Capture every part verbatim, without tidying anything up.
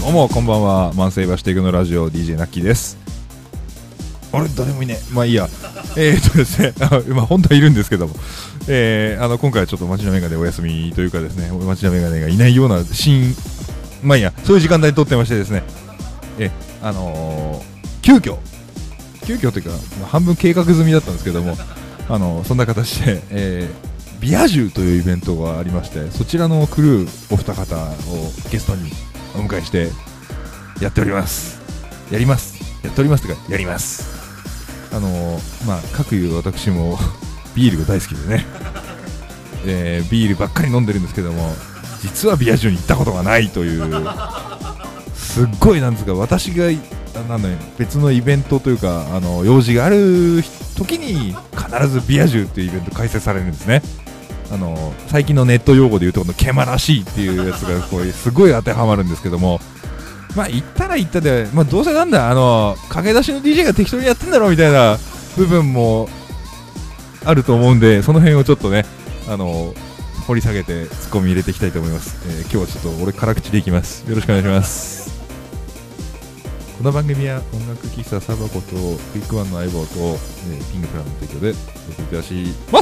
どうもこんばんは、慢性橋テクノラジオ ディージェー ナッキーです。あれ誰もいねえ、まあいいや。えーっとですねまあ本当はいるんですけども、えー、あの今回はちょっと町田メガネお休みというかですね、町田メガネがいないようなシーン、まあいいや、そういう時間帯に撮ってましてですね、えあのー、急遽急遽というか、まあ、半分計画済みだったんですけども、あのそんな形で、えー、ビア充というイベントがありまして、そちらのクルーお二方をゲストにお迎えしてやっておりますやりますやっておりますというかやります。あのー、まあ各いう私もビールが大好きでね、えー、ビールばっかり飲んでるんですけども、実はビア充に行ったことがないという、すっごいなんですか、私がなんだ、ね、別のイベントというか、あの用事がある時に必ずビア充っていうイベント開催されるんですね。あの最近のネット用語で言うとこのケマらしいっていうやつがこうすごい当てはまるんですけども、まあ言ったら言ったで、まあ、どうせなんだ、あの駆け出しの ディージェー が適当にやってんだろうみたいな部分もあると思うんで、その辺をちょっとね、あの掘り下げてツッコミ入れていきたいと思います。えー、今日はちょっと俺辛口でいきます。よろしくお願いします。この番組は音楽喫茶サバコとクイックワンの相棒と、えー、ピングプランの提供でお送りいたします。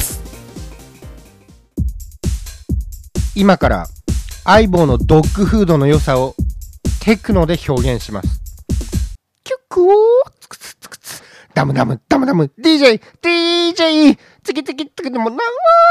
今から相棒のドッグフードの良さをテクノで表現します。キュックオーツクツツクツダムダムダムダム ディージェー ディージェー ツキツキツキでもな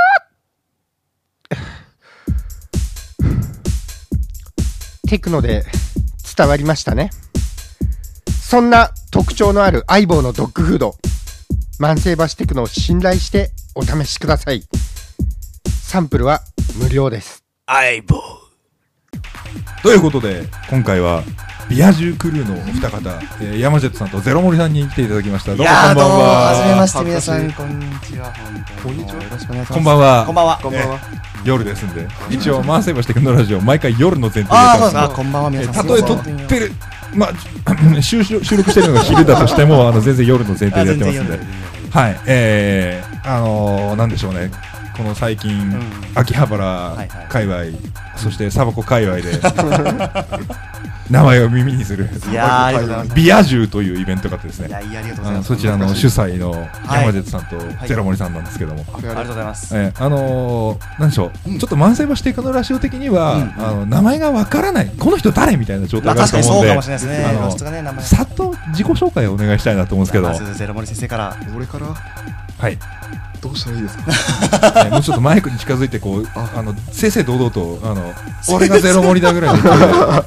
テクノで伝わりましたね。そんな特徴のある相棒のドッグフード、慢性橋テクノを信頼してお試しください。サンプルは無料です。 相棒ということで、今回はビア充クルーのお二方、えー、山ジェットさんとゼロモリさんに来ていただきました。どうもこんばんは。 はじめまして皆さん、こんにちは。 こんにちは。 よろしくお願いします。 こんばんは。 こんばんは。 こんばんは。 夜ですんで、一応慢性橋テクノラジオ毎回夜の前提でやってます。 ああ、こんばんは皆さん。 たとえ撮ってる、まあ収収録してるのが昼だとしても、あの全然夜の前提でやってますんで、はい、えー、あのー、なんでしょうね。この最近、うん、秋葉原界隈、はいはい、そしてサバコ界隈で名前を耳にするいやービア充というイベントがあってですね、 いやいやありがとうございます。 そちらの主催の山ジェットさんとゼロモリさんなんですけども、 はいはい、ありがとうございます。 えー、あのー、なんでしょう、うん、ちょっと慢性橋テクノラジオ的には、うん、あの名前がわからない、この人誰みたいな状態があると思うんで、 まあ、確かにそうかもしれないですね。露出がね、名前さっと自己紹介をお願いしたいなと思うんですけど、 まずゼロモリ先生から。 俺からはい、 どうしたらいいですか、 ね、もうちょっとマイクに近づいてこう、ああの正々堂々と、あの俺がゼロ盛りだぐらいではい、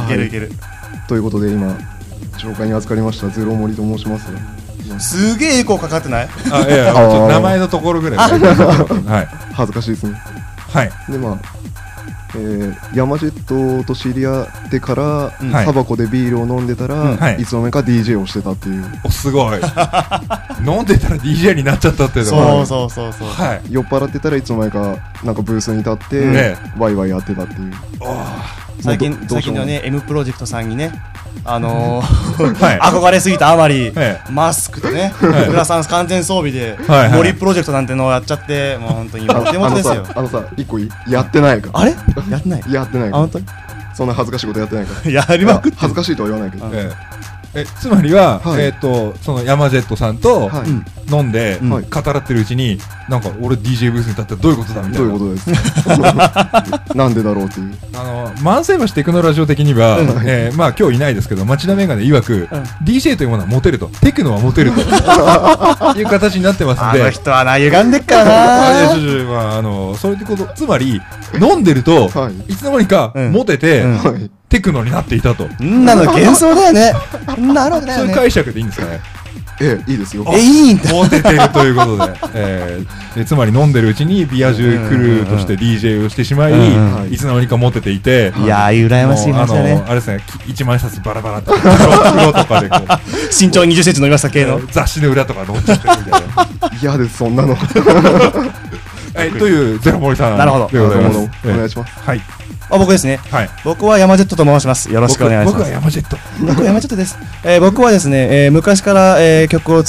いけるいける。 ということで今紹介に預かりましたゼロ盛りと申します。 すげえエコーかかってない？ あ、いやいや、ちょっと名前のところぐらいはい、 恥ずかしいですね。 はい。 でまあ、えー、山ジェットと知り合ってから、うん、サバコでビールを飲んでたら、うん、はい、いつの間にか ディージェー をしてたっていう。 お、すごい飲んでたら ディージェー になっちゃったっていうの。そうそうそうそう、 はい、 酔っ払ってたらいつの間にかなんかブースに立って、うん、ね、ワイワイやってたっていう。 最近最近のね M プロジェクトさんにね、あのーはい、憧れすぎたあまり、はい、マスクとね、はい、浦さん完全装備で、はい、森プロジェクトなんてのをやっちゃって、もう本当にお手元ですよ。 あのさ、一個やってないか。 あれやってない。 やってないか。 あ、本当にそんな恥ずかしいことやってないか。 やりまくって恥ずかしいとは言わないけど。 えええつまりは、はい、えー、とその山ジェットさんと飲んで、はい、語らってるうちに、なんか俺 ディージェー ブースに立ってどういうことだみたいな。 どういうことですなんでだろうっていう。 あの慢性橋テクノラジオ的には、えー、まあ今日いないですけど、町田メガネ曰く、うん、ディージェー というものはモテると、テクノはモテるという形になってますんで、 あの人はな、歪んでっからなーまあ、あのそういうこと、つまり飲んでると、はい、いつの間にかモテて、うんうん、テクノになっていたと。 んなの幻想だよね。なるほどね。 そういう解釈でいいんですかね。 ええ、いいですよ。 え、いいんだ。 モテてるということで、えー、でつまり飲んでるうちにビア充クルーとして ディージェー をしてしまい、うんうん、いつの間にかモテていて、 いやー、羨ましい話だね。 あのあれですね、一万円札バラバラって袋とかでこう身長にじゅっセンチ伸びました系の雑誌の裏とか載っちゃってるみたいな。 嫌です、そんなの。 えというゼロモリさんでございます。 お願いします。 はい。 あ、僕ですね、はい、僕は山ジェットと申します。よろしくお願いします。 僕は山ジェット。 僕は山ジェットです。えー、僕はですね、えー、昔から、えー、曲を作っ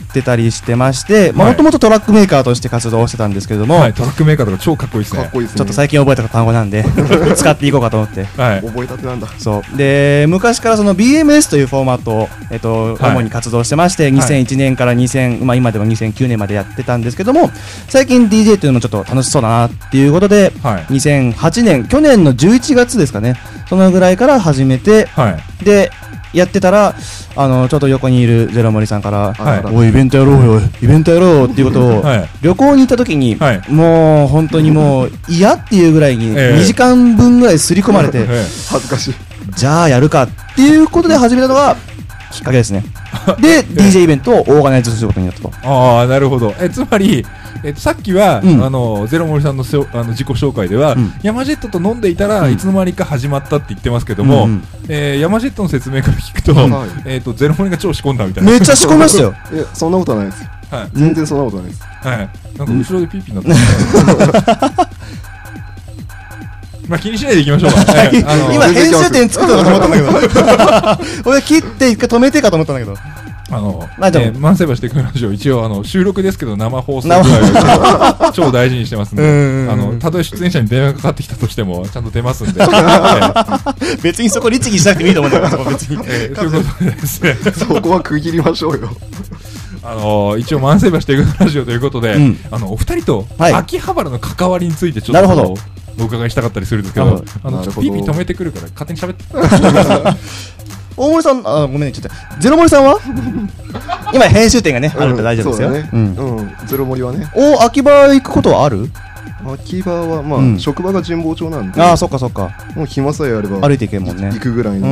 ってたりしてまして、もともとトラックメーカーとして活動してたんですけれども、 はい、トラックメーカーとか超かっこいいですね。 かっこいいですね。 ちょっと最近覚えた単語なんで使っていこうかと思って、 はい、覚えたてなんだ。 そうで、昔からその ビーエムエス というフォーマットを、えっとはい、主に活動してまして、にせんいちねんからにせん、まあ、今でもにせんきゅうねんまでやってたんですけども、最近 ディージェー というのもちょっと楽しそうだなっていうことで、はい、にせんはちねん、去年のじゅういちがつですかね、そのぐらいから始めて、はい、でやってたら、あのちょっと横にいるゼロ森さんから、はい、おいイベントやろうよイベントやろうよっていうことを、はい、旅行に行った時に、はい、もう本当にもう嫌っていうぐらいににじかんぶんぐらい刷り込まれて、ええ、 恥ずかしい。 じゃあやるかっていうことで始めたのがきっかけですね。で、ディージェー イベントをオーガナイズすることになったと。 ああ、なるほど。えつまり、えっと、さっきは、うん、あのゼロ森さんのせあの自己紹介では、うん、ヤマジェットと飲んでいたら、うん、いつの間にか始まったって言ってますけども、うんうんえー、ヤマジェットの説明から聞くと、はいえー、とゼロ森が超仕込んだみたいな。 めっちゃ仕込みましたよ。 いやそんなことはないです、はい、全然そんなことはないです、 はい、なんか後ろでピーピーになってます、まあ気にしないでいきましょうか、えー、あの今編集点作ったかと思ったんだけど俺切って一回止めてかと思ったんだけど、 あの、まあ、えー、万世橋テクノラジオ一応あの収録ですけど生放送ぐらい超大事にしてますんで、あのたとえ出演者に電話がかかってきたとしてもちゃんと出ますんで、えー、 別にそこ律儀しなくてもいいと思うんだけど別に、 えー、ということでですねそこは区切りましょうよ。 あのー、一応万世橋テクノラジオということで、うん、あのお二人と秋葉原の関わりについてちょっとお伺いしたかったりするんですけど、あのちょっとピーピー止めてくるから勝手に喋って大森さん、あ、ごめんね、ちょっとゼロ森さんは今編集点がね、あるから大丈夫ですよ。 ね、うんうん、ゼロ森はね。 お、秋葉行くことはある？ 秋葉はまあ、うん、職場が神保町なんで、 ああ、そっかそっか。 もう暇さえあれば歩いていけるもんね。 行くぐらいの。 うん、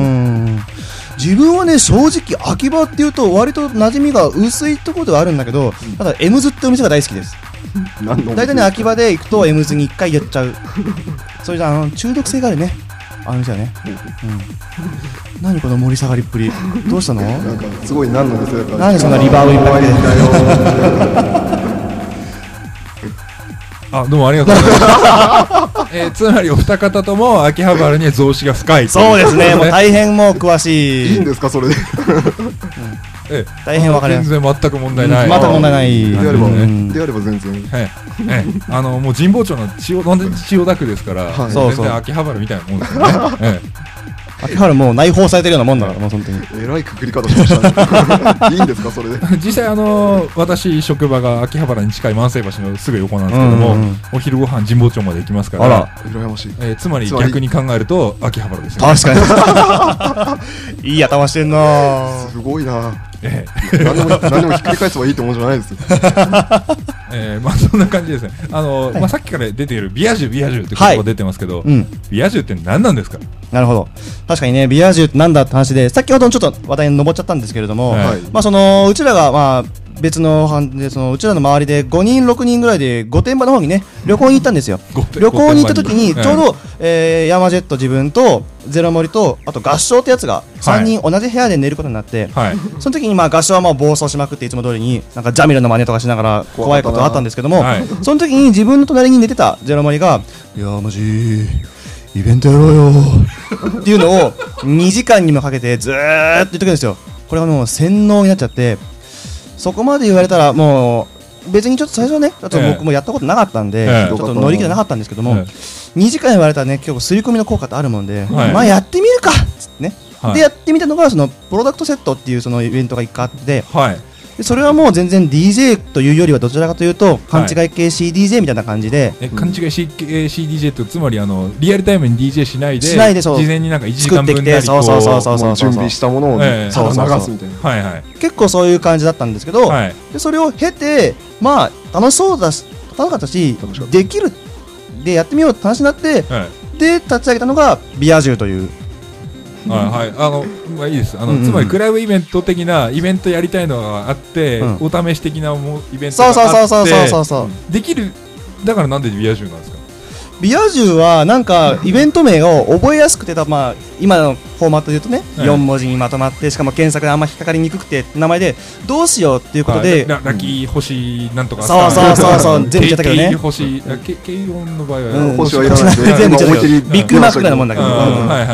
自分はね、正直秋葉っていうと割と馴染みが薄いところではあるんだけど、うん、ただエムズってお店が大好きです。大体ね、秋葉で行くとエムズにいっかいやっちゃう。それじゃあの中毒性があるね。あの店はね、うん、何この盛り下がりっぷり、どうしたの？ なんかすごい何のですよ。 何そんなリバーブいっぱいで。 あ、どうもありがとうございます。えー、つまりお二方とも秋葉原には増資が深い。 そうですね。もう大変もう詳しい。 いいんですかそれで。 ええ、大変わかります。 全然全く問題ない。 全く問題ない。 であればね。であれば全然。 はい。ええ、あのもう神保町の千代千代田区ですから、はい、全然秋葉原みたいなもんですよね。ええ。 秋葉原もう内包されてるようなもんだからもう本当に。 えらいくくり方しましたね。いいんですかそれで。 実際あの私職場が秋葉原に近い万世橋のすぐ横なんですけども、うんうん、お昼ご飯神保町まで行きますから。 あら羨ましい。 えー、つまり逆に考えると秋葉原ですよね。確かに。いい頭してんな。 すごいな。ええ、何でも何でもひっくり返せばいいってもんじゃないですよ。 えー、まあそんな感じですね。あの、はい、まあさっきから出ているビアジュビアジュって言葉が出てますけど、はい、うん、ビアジュって何なんですか？ なるほど。確かにね、ビアジュってなんだって話で、先ほどちょっと話題に上っちゃったんですけれども、はい、まあそのうちらがまあ別の班でそのうちらの周りでごにんろくにんぐらいで御殿場の方にね旅行に行ったんですよ。旅行に行った時にちょうど、えー、ヤマジェット自分とゼロ森とあと合唱ってやつがさんにん同じ部屋で寝ることになって、はい、その時にまあ合唱はまあ暴走しまくっていつも通りになんかジャミルの真似とかしながら怖いことがあったんですけども、はい、その時に自分の隣に寝てたゼロ森がいやマジイベントやろうよっていうのをにじかんにもかけてずーっと言ってくるんですよ。これはもう洗脳になっちゃってそこまで言われたらもう別にちょっと最初はねちょっと僕もやったことなかったんで、えー、ちょっと乗り気じゃなかったんですけども、えー、にじかん言われたらね結構刷り込みの効果ってあるもんで、はい、まあやってみるかっつってね、はい、でやってみたのがそのプロダクトセットっていうそのイベントがいっかいあって、はい、でそれはもう全然 ディージェー というよりはどちらかというと勘違い系 シーディージェー みたいな感じで、 はい、え勘違い シーディージェー ってつまりあのリアルタイムに ディージェー しないでしないでそう事前になんかいちじかんぶんなりこうそうそうそうそうそう準備したものを、ねえー、そうそうそう流すみたいな、 はいはい、 結構そういう感じだったんですけど、はい、でそれを経てまあ楽しそうだし楽しかったしできるでやってみようって話になって、はい、で立ち上げたのがビアジュというはい、あのまあいいですあの、うんうん、つまりクラブイベント的なイベントやりたいのがあって、うん、お試し的なもイベントがあってそうそうそうそうそうそうできるだからなんでビアジュなんですか？ ビアジュはなんかイベント名を覚えやすくてまあ今のフォーマットで言うとね、はい、よんもじにまとまってしかも検索であんま引っかかりにくくて名前でどうしようっていうことで、 はい、ラ, ラッキー星なんとかそうそうそうそう全部言っちゃったけどねケイ星ケイオンの場合は、 うん、星はいらない全部言っちゃったけどビッグマックみたいなもんだけど、うんうん、 はいはい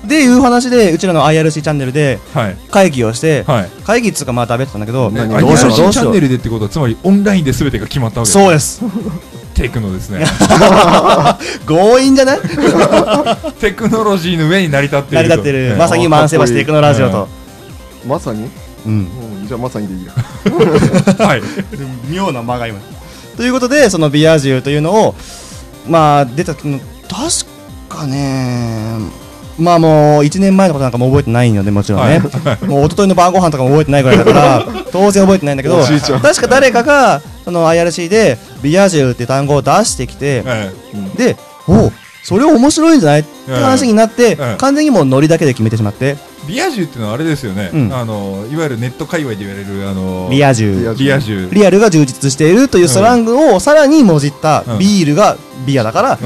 でいう話でうちらの アイアールシー チャンネルで会議をして、はい、会議っつうかまあ食べてたんだけど、 ね、どうしようどうしようチャンネルでってことはつまりオンラインで全てが決まったわけです。 そうです。 テクノですね。 強引じゃない？ テクノロジーの上に成り立っている。 成り立ってる、ね、まさにマンセバステクノラジオと。 まさに？ うん。 じゃあまさにでいいや。 はい。妙な間が今。ということでそのビアジュというのをまあ出たの確かね。まあもういちねんまえのことなんかも覚えてないのでもちろんね、はい、もう一昨日の晩ご飯とかも覚えてないぐらいだから当然覚えてないんだけど確か誰かがその アイアールシー でビアジュって単語を出してきて、はい、でおそれ面白いんじゃないって話になって、はい、完全にもうノリだけで決めてしまってビアジュっていうのはあれですよね、うん、あのいわゆるネット界隈で言われるあのリア充リア充リアルが充実しているというスラングをさらにもじったビールがビアだから、うん、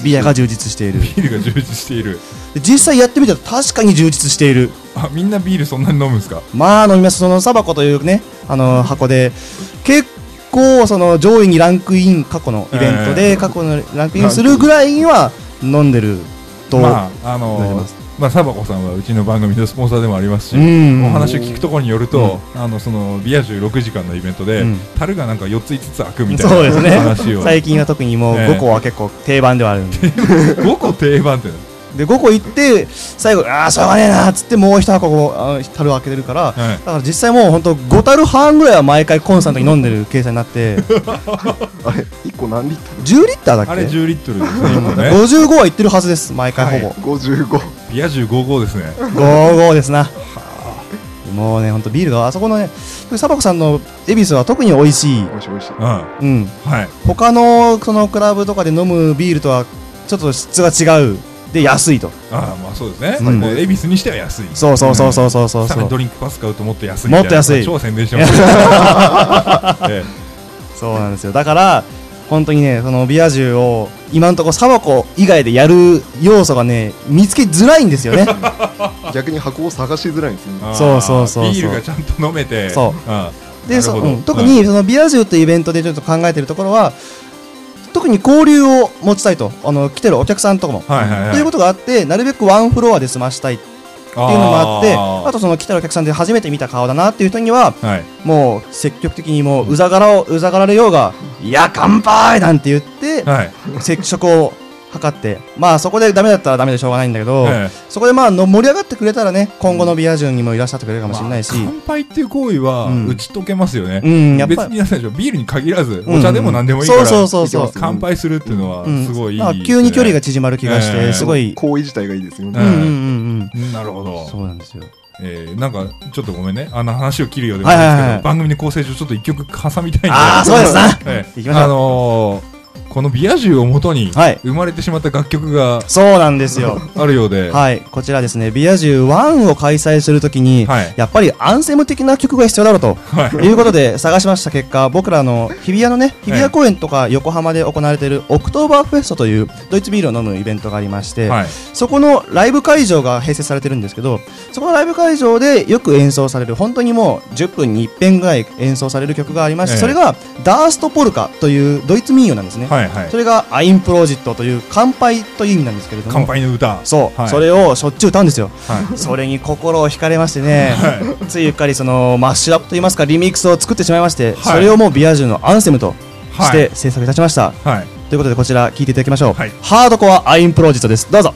ビアが充実しているビールが充実している実際やってみたら確かに充実している。 あみんなビールそんなに飲むんですか？ まあ飲みます。そのサバコというねあの箱で結構その上位にランクイン過去のイベントで過去のランクインするぐらいには飲んでるとまああのまあサバコさんはうちの番組のスポンサーでもありますし、お話を聞くところによると、うん、あのそのビア充ろくじかんのイベントで、うん、樽がなんかよっついつつ開くみたいな話を、そうですね、 最近は特にもうごこは結構定番ではあるんでごこ定番ってでごこ行って最後ああしょうがねえなっつってもう一箱樽を開けてるから、はい、だから実際もう本当ご樽半ぐらいは毎回コンスタントに飲んでる計算になってあれいっこ何リットル？ じゅうリッターだっけ？ あれじゅうリットルですね今ねごじゅうごはいってるはずです毎回ほぼ、 はい、ごじゅうごビア充ごじゅうごですねごじゅうごですなもうね本当ビールがあそこのねサバコさんの恵比寿は特に美味しい美味しい美味しいうん、うんはい、他のそのクラブとかで飲むビールとはちょっと質が違うで安いとああまあそうですね、うん、もう恵比寿にしては安いそうそうそうそうそうそうさらにドリンクパス買うともっと安いみたいなもっと安い超宣伝してますええ、そうなんですよだから本当にねそのビア充を今のところサバコ以外でやる要素がね見つけづらいんですよね逆に箱を探しづらいんですよねそうそうそうそうビールがちゃんと飲めてそうああでそ、うん、特にそのビア充というイベントでちょっと考えているところは特に交流を持ちたいとあの来てるお客さんとかも、はいはいはい、ということがあってなるべくワンフロアで済ましたいっていうのもあって あ, あとその来てるお客さんで初めて見た顔だなっていう人には、はい、もう積極的にもううざがらをうざがられようがいや乾杯なんて言って、はい、接触を図ってまあそこでダメだったらダメでしょうがないんだけど、ええ、そこでまあの盛り上がってくれたらね今後のビア充にもいらっしゃってくれるかもしれないし、まあ、 乾杯っていう行為は打ち解けますよね、うん、やっぱり別に皆さんビールに限らずお茶でも何でもいいから、うん、そうそうそうそう乾杯するっていうのはすごいいい、ねうんまあ、 急に距離が縮まる気がして、えー、すごい行為自体がいいですよね、 うんうんうんうん、 なるほどそうなんですよえー、なんかちょっとごめんねあの話を切るようでもないですけど、はいはいはい、番組の構成上ちょっと一曲挟みたいんでああそうですな、 えー、いきましょうあのーこのビア充をもとに生まれてしまった楽曲が、はい、 そうなんですよあるようで、 はい、こちらですねビア充ワンを開催するときに、はい、やっぱりアンセム的な曲が必要だろうと、はい、いうことで探しました結果僕らの日比谷のね日比谷公園とか横浜で行われているオクトーバーフェストというドイツビールを飲むイベントがありまして、はい、そこのライブ会場が併設されてるんですけどそこのライブ会場でよく演奏される本当にもうじゅっぷんにいっぺんぐらい演奏される曲がありまして、えー、それがダーストポルカというドイツ民謡なんですね、はいはい、それがアインプロジットという乾杯という意味なんですけれども乾杯の歌そう、はい、それをしょっちゅう歌うんですよ、はい、それに心を惹かれましてね、はい、ついうっかりそのマッシュアップといいますかリミックスを作ってしまいまして、はい、それをもうビア充のアンセムとして制作いたしました、はい、ということでこちら聴いていただきましょう、はい、ハードコアアインプロジットですどうぞ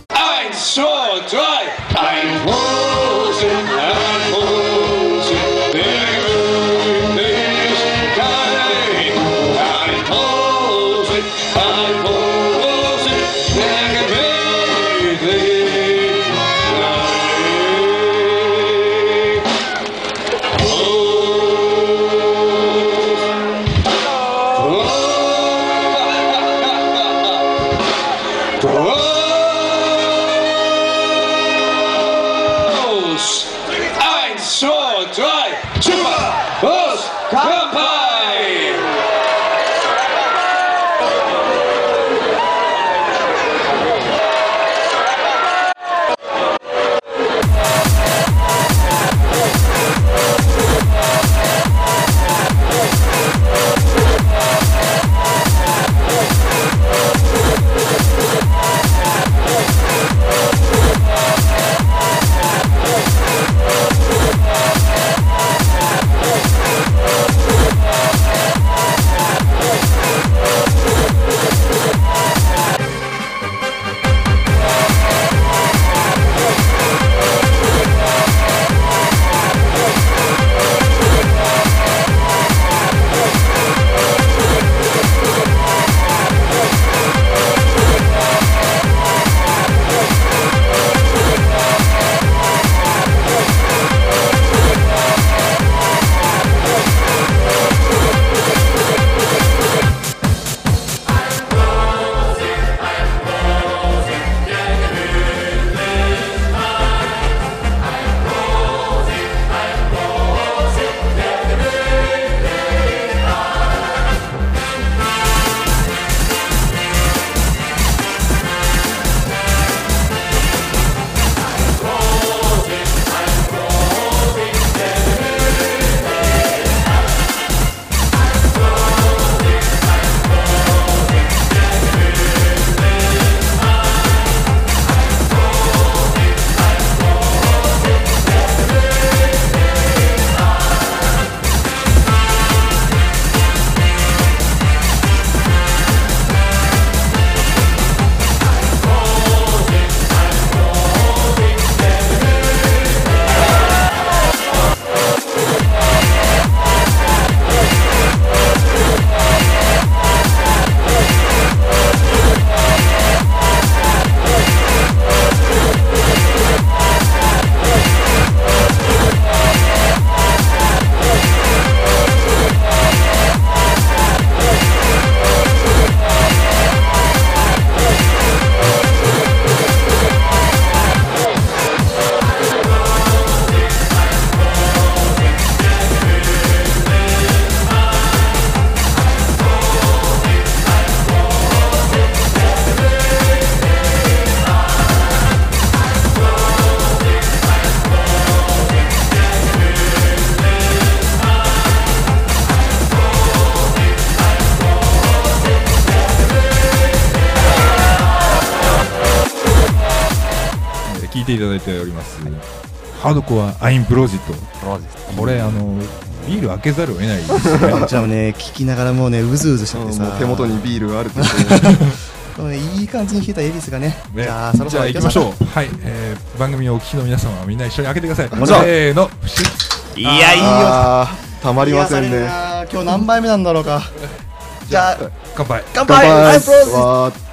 聴いていただいております、はい、ハードコアアインプロジェクト。これあのビール開けざるを得ないですね。 じゃあね聞きながらもうねうずうずしちゃってさ、 もう手元にビールがあるってこの、ね、いい感じに冷えた恵比寿がね。ねじゃあそろそろ行きましょう。はい、えー、番組をお聞きの皆様はみんな一緒に開けてください。 もちろん。 せーの。 いやいいよ。 たまりませんね。 今日何杯目なんだろうか。じゃあ乾杯。 乾杯。アイプローズ。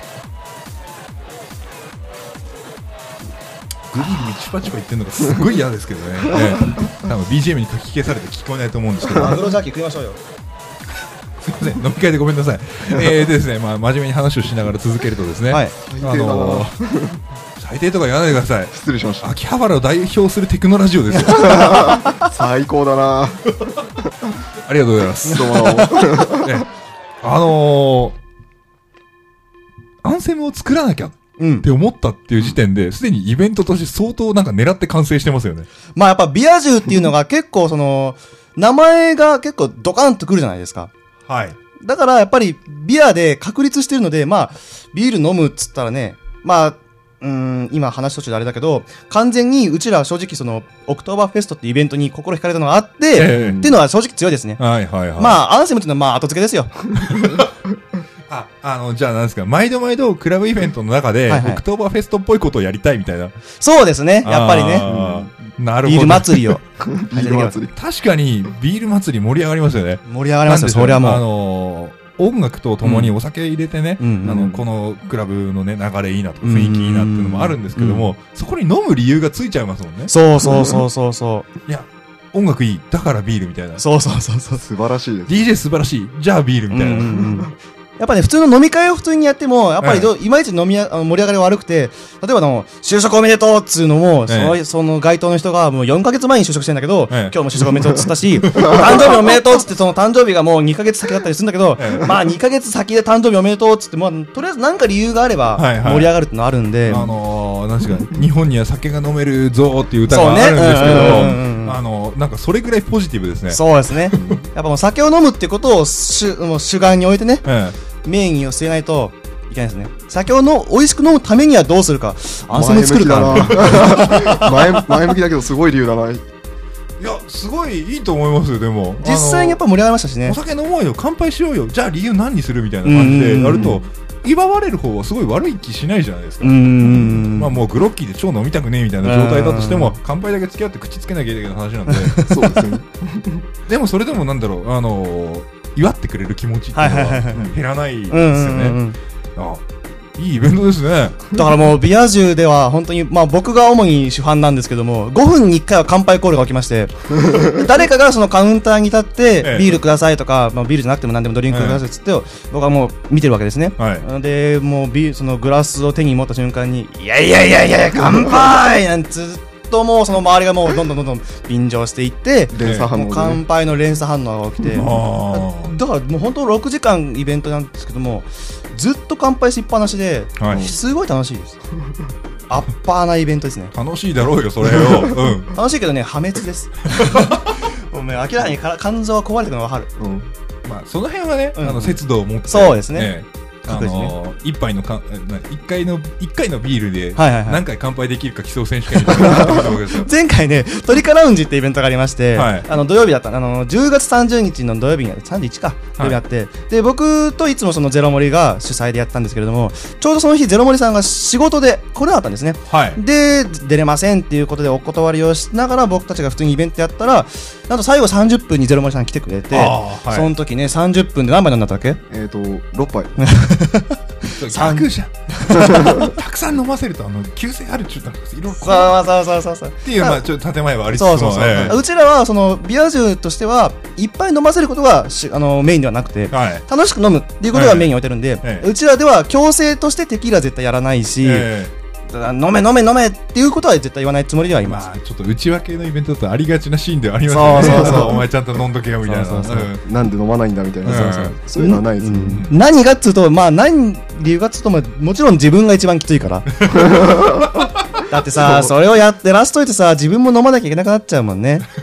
グリグリチュパチュパ言ってるのがすごい嫌ですけどね。えー、多分 ビージーエム に書き消されて聞こえないと思うんですけど。 マグロジャーキー食いましょうよ。 すみません、飲み会でごめんなさい。えーですね、まあ真面目に話をしながら続けるとですね、はい、あのー、最低とか言わないでください。 失礼しました。 秋葉原を代表するテクノラジオですよ。 最高だな。 ありがとうございます。どうも。ね、あのー、アンセムを作らなきゃ。って思ったっていう時点ですでにイベントとして相当なんか狙って完成してますよね。 まあやっぱビア充っていうのが結構その名前が結構ドカンとくるじゃないですか。 はい。 だからやっぱりビアで確立してるので、まあビール飲むっつったらね、まあうーん今話途中であれだけど完全にうちらは正直そのオクトーバーフェストってイベントに心惹かれたのがあって、えー、っていうのは正直強いですね。 はいはいはい。 まあアンセムっていうのはまあ後付けですよ。 あ、あの、じゃあなんですか、毎度毎度クラブイベントの中で、はいはい、オクトーバーフェストっぽいことをやりたいみたいな。 そうですね、やっぱりね。 うん、なるほど。 ビール祭りを。 ビール祭り。 確かに、ビール祭り盛り上がりますよね。 盛り上がりますよ、そりゃもう。 あのー、音楽とともにお酒入れてね、うん、あの、このクラブのね、流れいいなとか、雰囲気いいなっていうのもあるんですけども、そこに飲む理由がついちゃいますもんね。 そうそうそうそうそう。 いや、音楽いい、だからビールみたいな。 そうそうそうそう。 素晴らしいです。 ディージェー 素晴らしい、じゃあビールみたいな。うんうんうんやっぱね、普通の飲み会を普通にやっても、やっぱりど、ええ、いまいち飲みや、あの盛り上がり悪くて、例えばの、就職おめでとうっつうのも、ええ、そ, その該当の人がもうよんかげつまえに就職してんだけど、ええ、今日も就職おめでとうっつったし、誕生日おめでとうっつって、その誕生日がもうにかげつ先だったりするんだけど、ええ、まあにかげつ先で誕生日おめでとうっつって、まあ、とりあえず何か理由があれば、盛り上がるってのあるんで。はいはい、 あのー、なんですか、日本には酒が飲めるぞーっていう歌があるんですけど、あのー、なんかそれぐらいポジティブですね。 そうですね。やっぱもう酒を飲むってことを主、もう主眼に置いてね。ええメインを据えないといけないですね。酒をの美味しく飲むためにはどうするか。アンセム作るか前, 前向きだけどすごい理由だな。いやすごいいいと思いますよ。でも実際にやっぱ盛り上がりましたしね。 お酒飲もうよ、乾杯しようよ、じゃあ理由何にするみたいな感じでやると祝われる方はすごい悪い気しないじゃないですか。うーん、まあもうグロッキーで超飲みたくねえみたいな状態だとしても乾杯だけ付き合って口つけなきゃいけない話なんでそうですね。 でもそれでもなんだろう、あのー祝ってくれる気持ちっていうのは減らないですよね。あ、いいイベントですね。 だからもうビア充では本当に、まあ僕が主に主犯なんですけども、ごふんにいっかいは乾杯コールが起きまして誰かがそのカウンターに立ってビールくださいとか、まあビールじゃなくても何でもドリンクくださいっつって僕はもう見てるわけですね。はい、でもうビそのグラスを手に持った瞬間にいやいやいやいや乾杯なんつってともうその周りがもうどんどんどんどん便乗していって連鎖反応、ね、 乾杯の連鎖反応が起きてだからもう本当ろくじかんイベントなんですけどもずっと乾杯しっぱなしで、はい、すごい楽しいです。アッパーなイベントですね。 楽しいだろうよそれを、 うん、楽しいけどね破滅ですもう、ね、明らかに肝臓が壊れてるのが分かる、うん、 まあその辺はね、うん、あの節度を持ってそうですね、ねあのー、一杯のか一回の一回のビールで何回乾杯できるか競う選手権みたいな前回ねトリカラウンジってイベントがありまして、はい、あの土曜日だったあのじゅうがつさんじゅうにちの土曜日にさんじゅういちか土曜日あって、はい、で僕といつもそのゼロ森が主催でやったんですけれどもちょうどその日ゼロ森さんが仕事で来れなかったんですね、はい、で出れませんっていうことでお断りをしながら僕たちが普通にイベントやったらなんと最後さんじゅっぷんにゼロ森さん来てくれて、はい、その時ねさんじゅっぷんで何杯飲んだったっけえっとろっぱい逆じゃんたくさん飲ませるとあの急性ある中なんかいろいろそうそうそうそうそうっていうまあちょっと建前はありつつもそうそうそう、えー、うちらはそのビア充としてはいっぱい飲ませることがしあのメインではなくて、はい、楽しく飲むっていうことがメインに置いてるんで、えー、うちらでは強制としてテキーラ絶対やらないし、えー飲め飲め飲めっていうことは絶対言わないつもりではいます、 まあ、ちょっと内訳のイベントだとありがちなシーンではありますよね。そうそうそうお前ちゃんと飲んどけよみたいなそうそうそう、 うん、なんで飲まないんだみたいな、うん、そうそうそういうのはないです、ね、 うん、何がっつうとまあ何理由がっつうとももちろん自分が一番きついからだってさ そ, それをやってラストいてさ自分も飲まなきゃいけなくなっちゃうもんね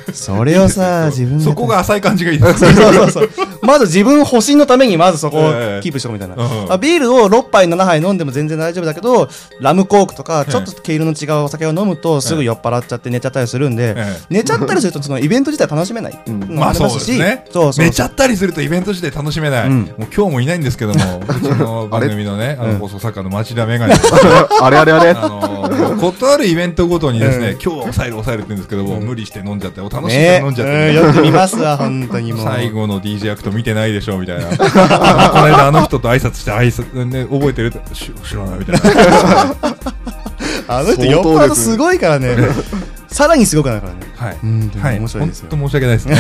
それをさ自分でそこが浅い感じがいいですそうそうそうまず自分保身のためにまずそこをキープしようみたいな、えーうん、ビールをろっぱいななはい飲んでも全然大丈夫だけどラムコークとかちょっと毛色の違うお酒を飲むとすぐ酔っ払っちゃって寝ちゃったりするんで、えー、寝ちゃったりするとそのイベント自体楽しめない、うん、 まあそうですね。そうそうそう寝ちゃったりするとイベント自体楽しめない、うん、もう今日もいないんですけどもうちの番組のねあの放送作家の町田メガネあれあれあれあのことあるイベントごとにですね、うん、今日は抑える抑えるって言うんですけども、うん、無理して飲んじゃってお楽しみに飲んじゃって、ね、 よく見ますわ本当にもう最後の ディージェー アクト見てないでしょみたいなこの間あの人と挨拶して挨拶、ね、覚えてる知らないみたいなあの人酔っ払うとすごいからねさらにすごくなるからねはい、 うん、はい、面白いですよ。 本当申し訳ないですね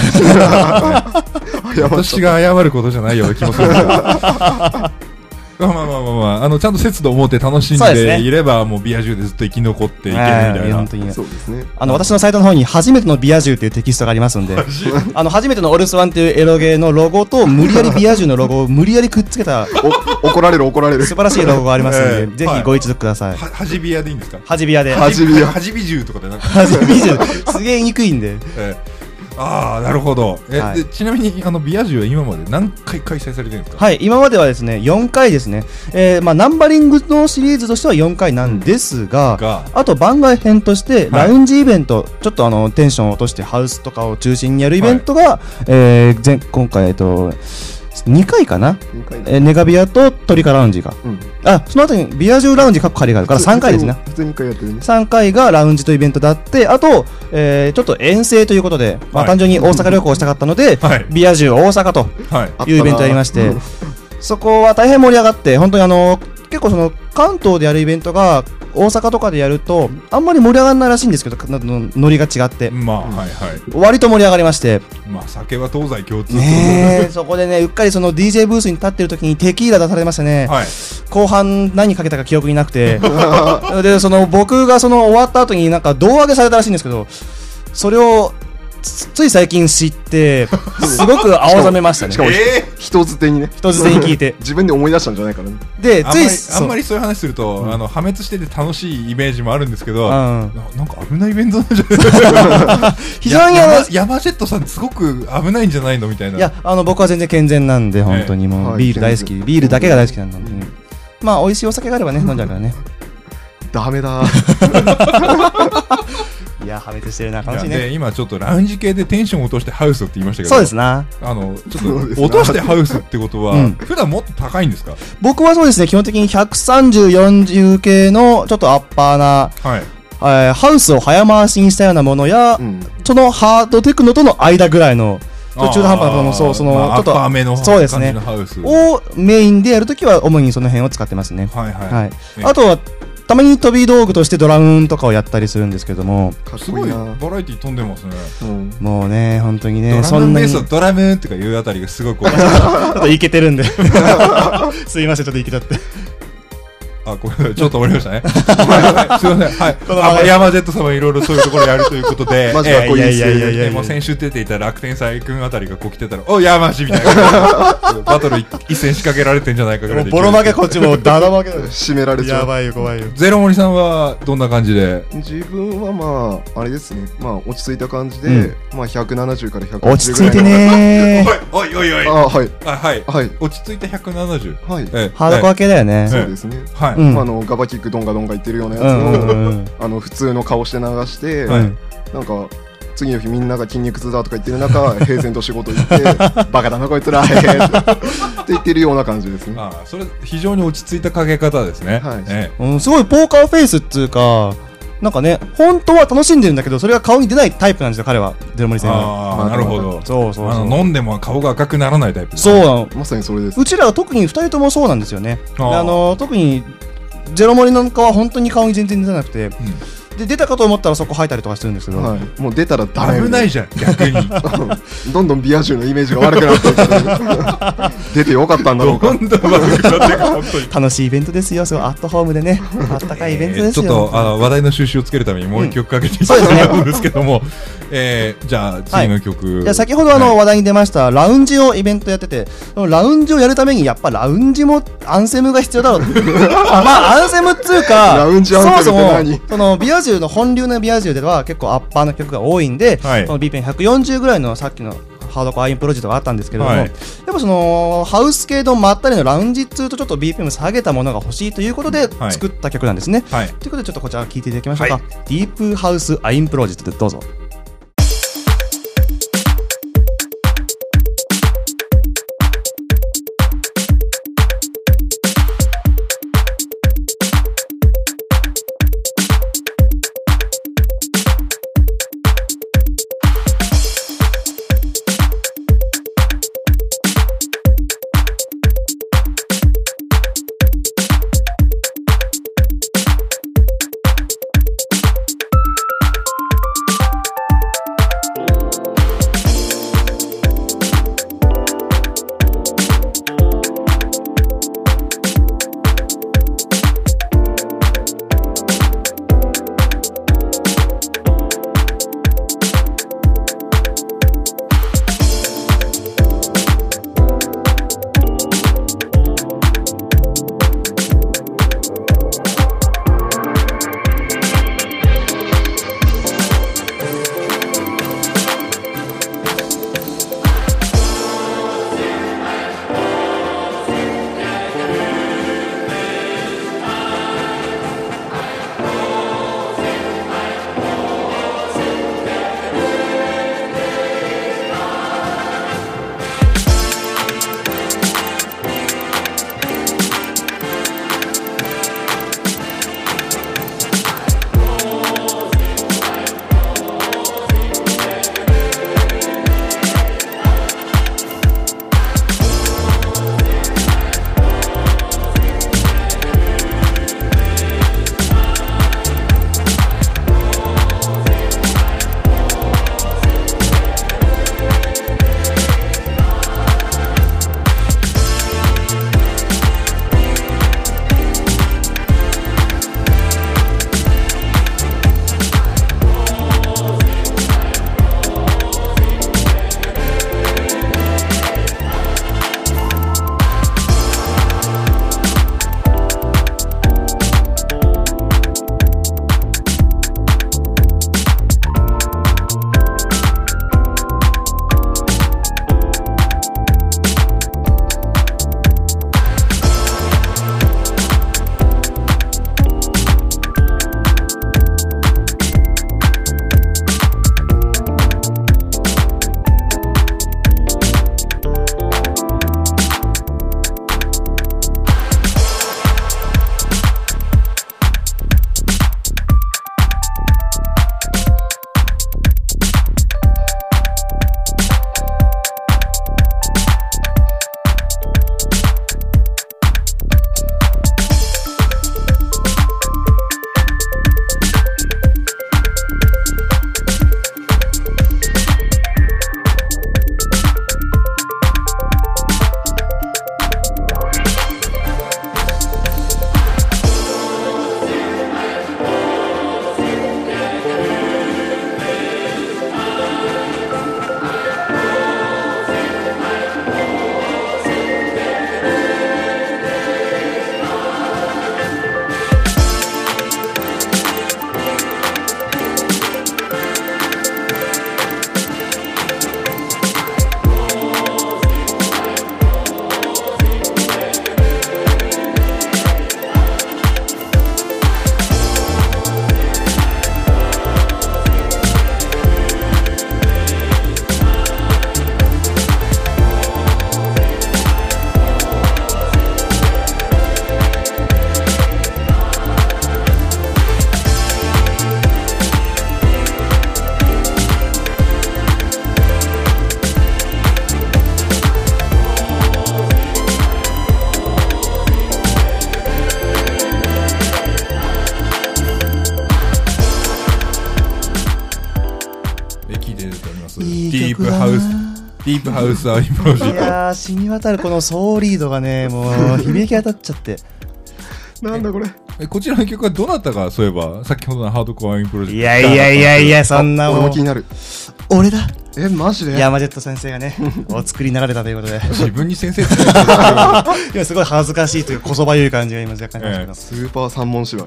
私が謝ることじゃないような気もするんですけどまあまあまあまあ、まあ、あのちゃんと節度を持って楽しんでいれば、ね、もうビア充でずっと生き残っていけるみたいな。本当にそうですね。あの私のサイトの方に初めてのビア充というテキストがありますので、あの初めてのオルスワンというエロゲーのロゴと無理やりビア充のロゴを無理やりくっつけた怒られる怒られる素晴らしいロゴがありますので、えー、ぜひご一読ください。 はじビアでいいんですか？ はじビアで。 はじビア。 はじビ充とかでなんか。 はじビ充すげえ言いにくいんで。えーああなるほど。え、はい、でちなみにあのビア充は今まで何回開催されてるんですか？ はい今まではですねよんかいですね、えーまあ、ナンバリングのシリーズとしてはよんかいなんですが、うん、があと番外編としてラウンジイベント、はい、ちょっとあのテンションを落としてハウスとかを中心にやるイベントが、はいえー、前今回えっとにかいかな、えー、ネガビアとトリカラウンジが、うん、あその後にビア充ラウンジかっこ仮があるからさんかいですね。 普通にいっかいやってるね。 さんかいがラウンジとイベントであって、あと、えー、ちょっと遠征ということで、まあ、単純に大阪旅行をしたかったので、はい、ビア充大阪というイベントをやりまして、はい、そこは大変盛り上がって、本当にあの結構その関東でやるイベントが大阪とかでやるとあんまり盛り上がらないらしいんですけど、ノリが違ってまあはいはい割と盛り上がりまして、 まあ酒は東西共通ねそこでねうっかりその ディージェー ブースに立ってる時にテキーラ出されましたね、はい、後半何かけたか記憶になくてでその僕がその終わった後になんか胴上げされたらしいんですけど、それをつい最近知ってすごく青ざめましたね。 しかも、えー、人づてにね人づてに聞いて自分で思い出したんじゃないかな。 でついあんまりそういう話すると、うん、あの破滅してて楽しいイメージもあるんですけど、うん、な, なんか危ないイベントなんじゃないですか非常にヤマジェットさんすごく危ないんじゃないのみたいな。 いやあの僕は全然健全なんで本当にもう、えー、ビール大好き、はい、ビールだけが大好きなんで、うん、まあ美味しいお酒があればね飲んじゃうからねダメだいや破滅してるな楽しいね。 で今ちょっとラウンジ系でテンション落としてハウスって言いましたけど、 そうですなあのちょっと落としてハウスってことは、うん、普段もっと高いんですか？ 僕はそうですね基本的にひゃくさんじゅう、よんじゅう系のちょっとアッパーな、はいえー、ハウスを早回しにしたようなものや、うん、そのハードテクノとの間ぐらいの中途半端なものそうその、まあ、ちょっとアッパーめのそうですねハウスをメインでやるときは主にその辺を使ってますね。 はいはい、 はい、あとはたまに飛び道具としてドラムとかをやったりするんですけども、 すごいバラエティ飛んでますね、うん、 もうね本当にねドラムベースをドラムとかいうあたりがすごいこうちょっとイケてるんですいませんちょっとイケちゃってあごめんなさいちょっと終わりましたねすいませんはいヤマジェット様いろいろそういうところやるということでマジかっこいいですね。もう先週出ていた楽天斎君あたりがこう来てたらおヤマジみたいなバトル一戦仕掛けられてんじゃないかぐらいでボロ負けこっちもダダ負け締められちゃう。 やばいよ怖いよ。 ゼロ森さんはどんな感じで？ 自分はまああれですねまあ落ち着いた感じで、うん、まあひゃくななじゅうからひゃくはちじゅうぐらいの落ち着いてねーおいおいおいあはいあはい、 はい、 落ち着いたひゃくななじゅうはい、 えハードコア系だよね。 そうですねはい、 うんまあ、あのガバキックドンガドンガ言ってるようなやつを、うんうんうん、あの普通の顔して流して、はい、なんか次の日みんなが筋肉痛だとか言ってる中平然と仕事行ってバカだなこいつらって言ってるような感じですね。 ああそれ非常に落ち着いたかけ方ですね、 はいええうん、すごいポーカーフェイスっていうかなんかね本当は楽しんでるんだけどそれが顔に出ないタイプなんですよ彼はゼロ森さんは。 あ、まあ、なるほどそうそうそうあの飲んでも顔が赤くならないタイプ、ね、 そうまさにそれです。 うちらは特にふたりともそうなんですよね。ああの特にゼロ森なんかは本当に顔に全然出なくて、うんで出たかと思ったらそこ吐いたりとかしてるんですけど、はい、 もう出たらダメ危ないじゃん逆にどんどんビア充のイメージが悪くなっていく出てよかったんだろうか。 どんどん悪くなっていく本当に楽しいイベントですよ。そうアットホームでねあったかいイベントですよ、 えー、ちょっとあ話題の収集をつけるためにもう一曲かけていただくんですけども、うんえー、じゃあ次の曲、 はい、いや先ほどあの話題に出ましたラウンジをイベントやってて、そのラウンジをやるためにやっぱラウンジもアンセムが必要だろうまあアンセムっつうかラウンジアンセムって何？ そもそもそのビア充の本流のビア充では結構アッパーの曲が多いんで、はい、この ビーピーエムひゃくよんじゅうぐらいのさっきのハードコアインプロジェクトがあったんですけれども、はい、やっぱそのハウス系のまったりのラウンジっつうとちょっと ビーピーエム 下げたものが欲しいということで作った曲なんですね、はい、ということでちょっとこちら聴いていただきましょうか、はい、ディープハウスアインプロジェクトでどうぞ。 ディープハウスディープハウスアイプロジェクト。 いやー、染み渡るこのソーリードがね、もう響き当たっちゃってなんだこれ。 えこちらの曲はどなたがそういえば先ほどのハードコアインプロジェクトいやいやいやいや、そんな俺もんも気になる。 俺だ。 え、マジで？ 山ジェット先生がねお作りになられたということで自分に先生って今すごい恥ずかしいというこそばゆい感じが今若干ありましたけど、 スーパー三文芝居。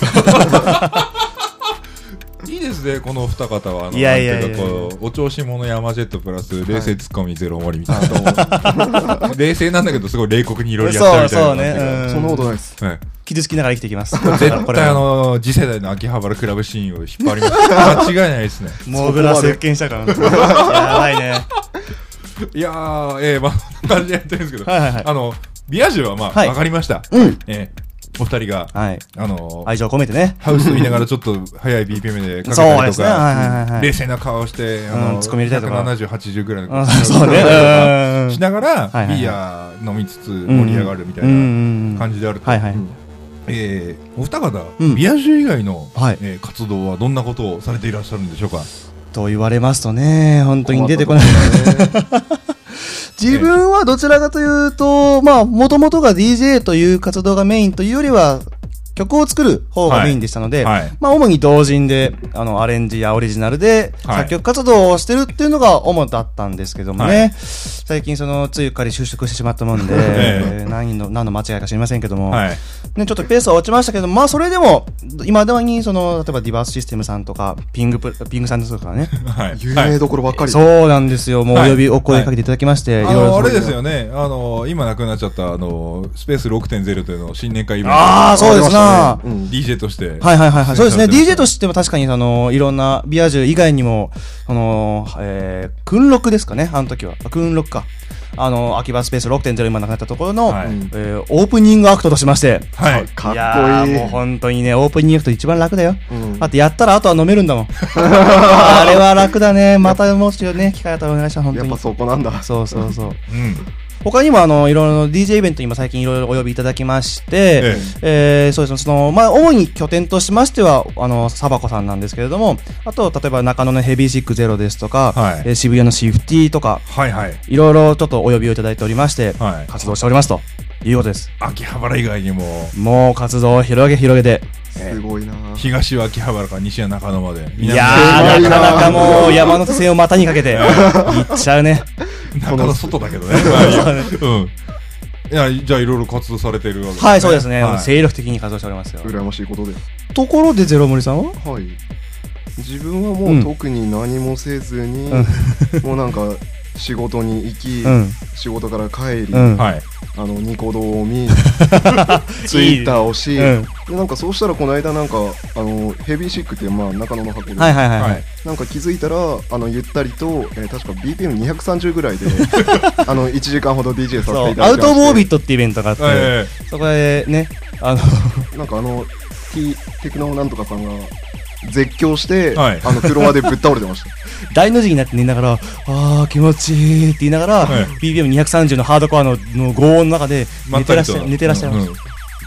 いいですね、この二方は。あのいやいやいやなんていうかこうお調子者山ジェットプラス冷静ツッコミゼロ森みたいな、冷静なんだけどすごい冷酷にいろいろやってるみたいな。 そうそうね、うん、 そんなことないです。 はい、 傷つきながら生きていきます絶対あの次世代の秋葉原クラブシーンを引っ張ります間違いないですね。 モグラ接見したからやばいね。 いやー、えー、まあこんな感じでやってるんですけど、 はいはいはい、 あのビアジュはまあ、 はい、 分かりました、 うん、 えーお二人が、 はい、 あのー、 愛情込めてね、 ハウスを見ながらちょっと速い ビーピーエム でかけたりとか、 そうですね、はいはいはい、 冷静な顔して、あのー、 うん、突っ込み入れたりとか、 ひゃくななじゅう、はちじゅうぐらいのそうね、 しながら、 はいはいはい、 ビア飲みつつ盛り上がるみたいな感じであると。 はいはい、 えー、お二方、 うん、 ビアジュ以外の、 はい、 えー、活動はどんなことをされていらっしゃるんでしょうか。 と言われますとね、本当に出てこない。自分はどちらかというと、まあ、もともとが ディージェー という活動がメインというよりは、曲を作る方がメインでしたので、はいはい、まあ、主に同人で、あの、アレンジやオリジナルで、作曲活動をしてるっていうのが主だったんですけどもね、はい、最近その、ついうっかり就職してしまったもんで、えー、何の、何の間違いか知りませんけども、はい、ね、ちょっとペースは落ちましたけど、まあ、それでも、今ではに、その、例えばディバースシステムさんとか、ピングプ、ピングさんですとかね、 はい、有名どころばっかり、 そうなんですよ、もうお呼び、お声かけていただきまして、 はい、あの、あれですよね、あの、今なくなっちゃった、あの、スペース ろくてんゼロ というの新年会イベント。 ああ、そうですな、 うん、ディージェー として。 はいはいはい、はい、そうですね。ディージェー としても確かに、その、いろんな、ビアジュ以外にも、その、えー、訓録ですかね、あの時は。訓録か。あの、秋葉スペース ろくてんゼロ 今なくなったところの、はい、えー、オープニングアクトとしまして。 はい。 かっこいい。いやもう本当にね、オープニングアクト一番楽だよ。うん、だってやったらあとは飲めるんだもん。あれは楽だね。またもしね、機会あったらお願いします、本当に。 やっぱそこなんだ。 そうそうそう。うん。他にもあのいろいろ ディージェー イベント今最近いろいろお呼びいただきまして、えええー、そうですね、そのまあ主に拠点としましてはあのサバコさんなんですけれども、あと例えば中野のヘビーシックゼロですとか、はい、えー、渋谷のシフティとか、はいはい、いろいろちょっとお呼びをいただいておりまして、はい、活動しておりますということです。 秋葉原以外にももう活動を広げ広げて。 すごいな。 東は秋葉原から西は中野まで。 いやー、なかなかもう山手線を股にかけて行っちゃうね。 中野外だけどね。うん。いや、じゃあいろいろ活動されてるわけですね。 はい、そうですね。はい、精力的に活動しておりますよ。 羨ましいことで。 ところでゼロ森さんは？ はい。自分はもう特に何もせずに、うん、もうなんか仕事に行き、うん、仕事から帰り、うん、あのニコ動を見ツイッターをし、うん、でなんかそうしたらこの間なんかあのヘビーシックってまあ中野の箱で、はいはいはいはい、なんか気づいたらあのゆったりと、えー、確か ビーピーエムにひゃくさんじゅう ぐらいであのいちじかんほど ディージェー させていただいて、 アウト・オブ・オービットってイベントがあって、はいはいはい、そこでねあのなんかあの T テクノなんとかさんが絶叫して、はい、あのフロアでぶっ倒れてました大の字になって寝ながら、あー気持ちいいって言いながら、はい、ビーピーエムにひゃくさんじゅう のハードコア の, の轟音の中で寝てらっしゃ寝てらっしゃいました、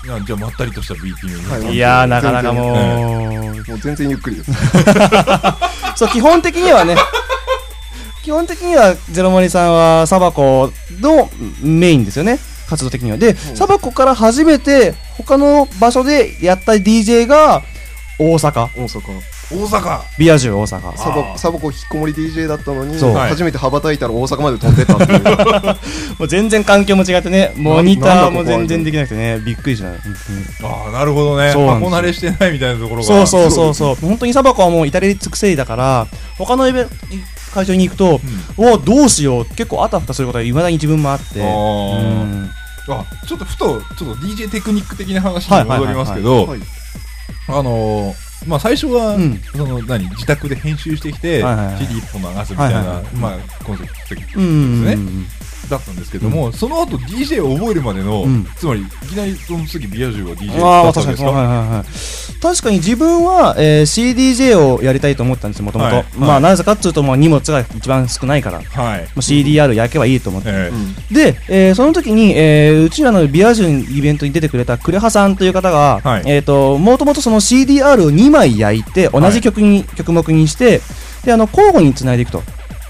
うんうん、じゃあまったりとした ビーピーエム、 はい、いやーなかなかもう、 もう全然ゆっくりですそう基本的にはね基本的にはゼロモリさんはサバコのメインですよね、活動的には。で、うん、サバコから初めて他の場所でやった ディージェー が大阪大阪大阪ビアジュ大阪サバサバコ引っこもり ディージェー だったのに、初めて羽ばたいたら大阪まで飛んでたっていうもう全然環境も違ってね、モニターも全然できなくてね、びっくりした。 ああなるほどね、箱慣れしてないみたいなところが、 そうそうそうそう、本当にサバコはもう至れり尽くせりだから、他のイベ会場に行くと、うん、おどうしよう結構あたふたすることがいまだに自分もあって、あ、うん、 あちょっとふとちょっと ディージェー テクニック的な話に戻りますけど、あのーまあ最初は、うん、その何自宅で編集してきて、はいはいはい、シーディー 一本流すみたいな、はいはいはい、まあコンセプト的ですね、うんうんうん、だったんですけども、うん、その後 ディージェー を覚えるまでの、うん、つまりいきなりその次ビアジュは ディージェー だったんですか？ はいはいはい、確かに自分は、えー、シーディージェー をやりたいと思ったんですよ、もともと。まあなぜかっていうと、まあ、荷物が一番少ないから、はい、まあ、シーディーアール 焼けばいいと思って、えー、で、えー、その時に、えー、うちらのビアジュのイベントに出てくれたクレハさんという方が、はい、えーと、もともとその シーディーアール をにまい焼いて同じ曲に、はい、曲目にして、であの交互につないでいくと。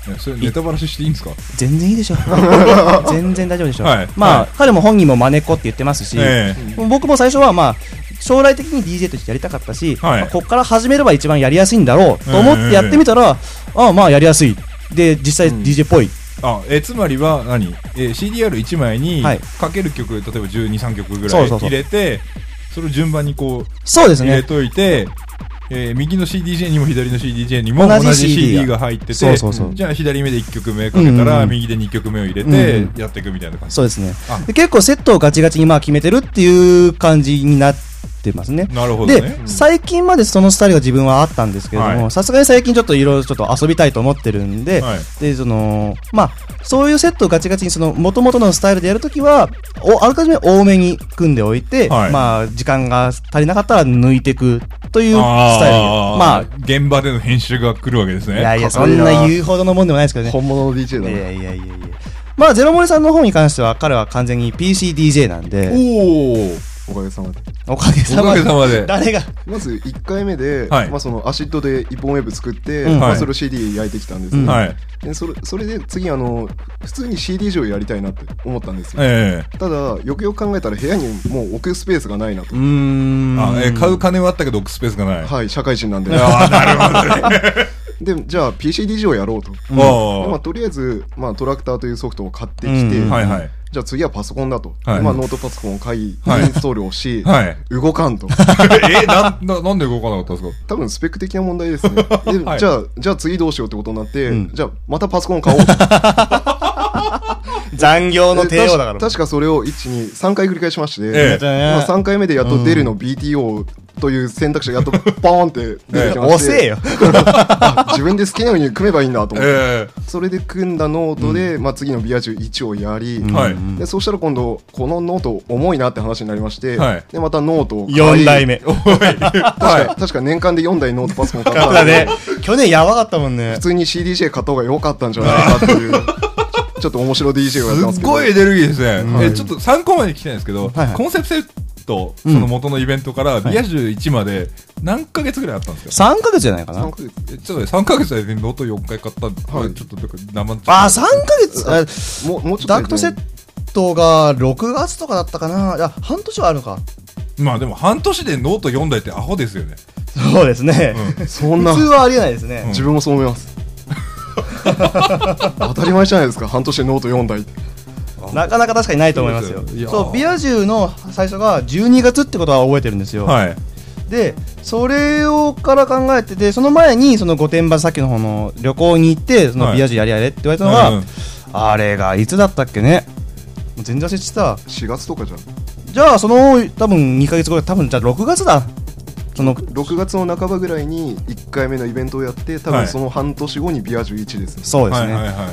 それネタバラシしていいんですか？ 全然いいでしょ全然大丈夫でしょ、 はい、 まあ、 はい、 彼も本人もマネっ子って言ってますし、 えー、 僕も最初はまあ将来的に ディージェー としてやりたかったし、 はい、 まあ、ここから始めれば一番やりやすいんだろうと思ってやってみたら、えー、ああまあやりやすいで実際 ディージェー っぽい、うん、 あえつまりは何、えー、シーディーアールいち 枚にかける曲、はい、例えばじゅうに、さんきょくぐらい入れて、それを順番にこうそうですね入れといて、えー、右の シーディージェー にも左の シーディージェー にも同じ シーディー が入ってて、 そうそうそう、 じゃあ左目でいっきょくめかけたら右でにきょくめを入れてやっていくみたいな感じ、 そうですね。で結構セットをガチガチにまあ決めてるっていう感じになってますね。 なるほどね。 で、うん、最近までそのスタイルが自分はあったんですけれども、さすがに最近ちょっといろいろちょっと遊びたいと思ってるんで、はい、でそのまあそういうセットをガチガチにその元々のスタイルでやるときはおあらかじめ多めに組んでおいて、はい、まあ時間が足りなかったら抜いていくというスタイルで、まあ現場での編集が来るわけですね。 いやいやそんな言うほどのもんでもないですけどね。 本物の ディージェー だね。 いやいやいやいや。まあゼロモリさんの方に関しては彼は完全に ピーシーディージェー なんで。 おお。 おかげさまで。 おかげさまで。 おかげさまで。 誰がまずいっかいめで、 はい、 まあそのアシッドで一本ウェブ作って、 うん、 まあそれを シーディー 焼いてきたんですね。 うん、はい。 でそれそれで次あの普通に シーディー 上やりたいなって思ったんですよ。 ええ、 ただよくよく考えたら部屋にもう置くスペースがないなと。 うーん。 あ、えー、買う金はあったけど置くスペースがない。 はい、社会人なんで。 ああ、なるほどね。 でじゃあ ピーシーディージェー をやろうと。うん、でまあとりあえずまあトラクターというソフトを買ってきて、 うん、はいはい。 じゃあ次はパソコンだと、 はい、 まあ、ノートパソコンを買い、 はい、 インストールをし、 はい、 動かんとえなななんで動かなかったんですか？ 多分スペック的な問題ですね。で、はい、じゃあじゃあ次どうしようってことになって、うん、じゃあまたパソコンを買おうと残業の帝王だから確かそれをいち、に、さんかい繰り返しまして、 ええ、 まあ、さんかいめでやっとデルの ビーティーオー という選択肢がやっとポーンって出てきまして、 遅えよ自分で好きなように組めばいいんだと思って、 ええ、 それで組んだノートで、うん、まあ、次のビアジュいちをやり、うん、でそうしたら今度このノート重いなって話になりまして、はい、でまたノートを買いよんだいめ確か、確か年間でよんだいノートパソコン買ったんで、ね、去年やばかったもんね。 普通に シーディージェー 買った方が良かったんじゃないかっていうちょっと面白 ディージェー をやってますけど、 すっごいエネルギーですね、 はい、 えちょっと参考まで聞きたいんですけど、はいはい、コンセプトセットその元のイベントからビアジュいちまで何ヶ月ぐらいあったんですか？ さんかげつじゃないかな。 さんかげつえちょっとねさんかげつでノートよんかい買ったんで、はい、ちょっとなんか生あさんかげつもうもうちょっとダクトセットがろくがつとかだったかな。いや半年はあるか。 まあでも半年でノートよんだいってアホですよね。 そうですね、 うん、そんな普通はありえないですね、 うん、自分もそう思います当たり前じゃないですか、半年でノートよんだいなかなか確かにないと思いますよ。そうビアジュの最初がじゅうにがつってことは覚えてるんですよ、 はい、 でそれをから考えてて、その前にその御殿場さっきの方の旅行に行ってそのビアジュやりやれって言われたのは、はい、あれがいつだったっけね、全然忘れてた。 しがつとかじゃん。 じゃあその多分にかげつご多分じゃあろくがつだ。そのろくがつの半ばぐらいにいっかいめのイベントをやって、多分その半年後にビアジュいちですね。 そうですね、はいはいはいはい、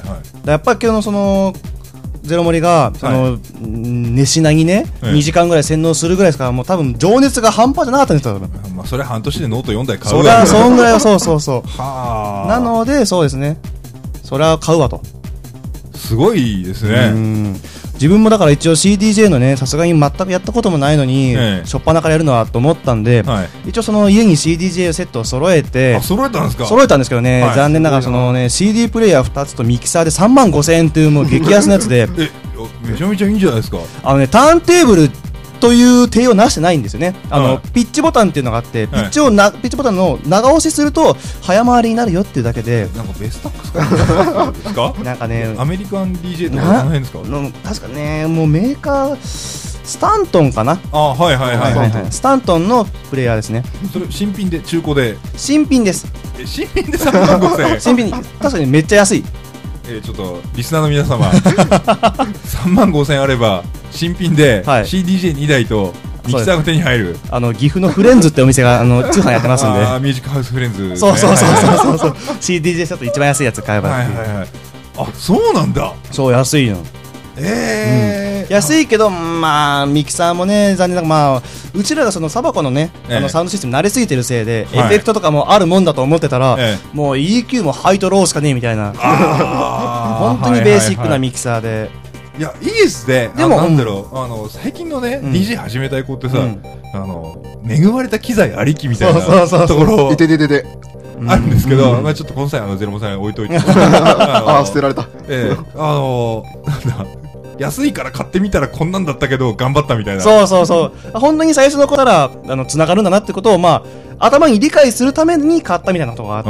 やっぱり今日のそのゼロモリがその、はい、寝しなぎね、はい、にじかんぐらい洗脳するぐらいですから、もう多分情熱が半端じゃなかったんですよ。 まあそれ半年でノートよんだい買うわ。そりゃそんぐらいはそうそうそうはなのでそうですね、それは買うわと。 すごいですね。うん、 自分もだから一応 シーディージェー のね、さすがに全くやったこともないのに、ええ、初っ端からやるのはと思ったんで、はい、一応その家に シーディージェー セットを揃えて、 あ、揃えたんですか？ 揃えたんですけどね、はい、残念ながらそのね シーディー プレイヤーふたつとミキサーでさんまんごせんえんというもう激安のやつでえ、めちゃめちゃいいんじゃないですか。 あのね、ターンテーブルという手をなしてないんですよね。あの、はい、ピッチボタンっていうのがあって、ピッチをな、はい、ピッチボタンの長押しすると早回りになるよっていうだけで、 なんかベスタックスかですか？ なんかね、 アメリカン ディージェー とかその辺ですか？ の確かね、もうメーカースタントンかな。 あ、はいはいはい、はいはい、 スタントンのプレイヤーですね。 それ新品で中古で？ 新品です。 え、新品でさんまんごせんえん？ 新品に確かにめっちゃ安い。 えー、ちょっとリスナーの皆様さんまんごせんえんあれば新品で シーディージェーにだいとミキサーが手に入る。 あの岐阜のフレンズってお店があの通販やってますんで。 あ、ミュージックハウスフレンズ、ね、 そうそうそうそうそうシーディージェー セット一番安いやつ買えばっていう、はいはいはい、 あ、そうなんだ。 そう安いの。えーうん、安いけど、まあミキサーもね、残念ながら、まあうちらがそのサバコのね、えー、あのサウンドシステム慣れすぎてるせいで、はい、エフェクトとかもあるもんだと思ってたら、えー、もう イーキュー もハイとローしかねえみたいな本当にベーシックなミキサーで、はいはいはい、 いや、いいですね。でもなんだろう、あの最近のね、うん、ディージェー 始めたい子ってさ、うん、あの恵まれた機材ありきみたいなところいててててあるんですけど、まあちょっとこの際あのゼロモさん置いといてああ捨てられた、 ええ、あのー、なんだ安いから買ってみたらこんなんだったけど頑張ったみたいな。 そうそうそう本当に最初の頃からあの繋がるんだなってことをまあ頭に理解するために買ったみたいなことがあって、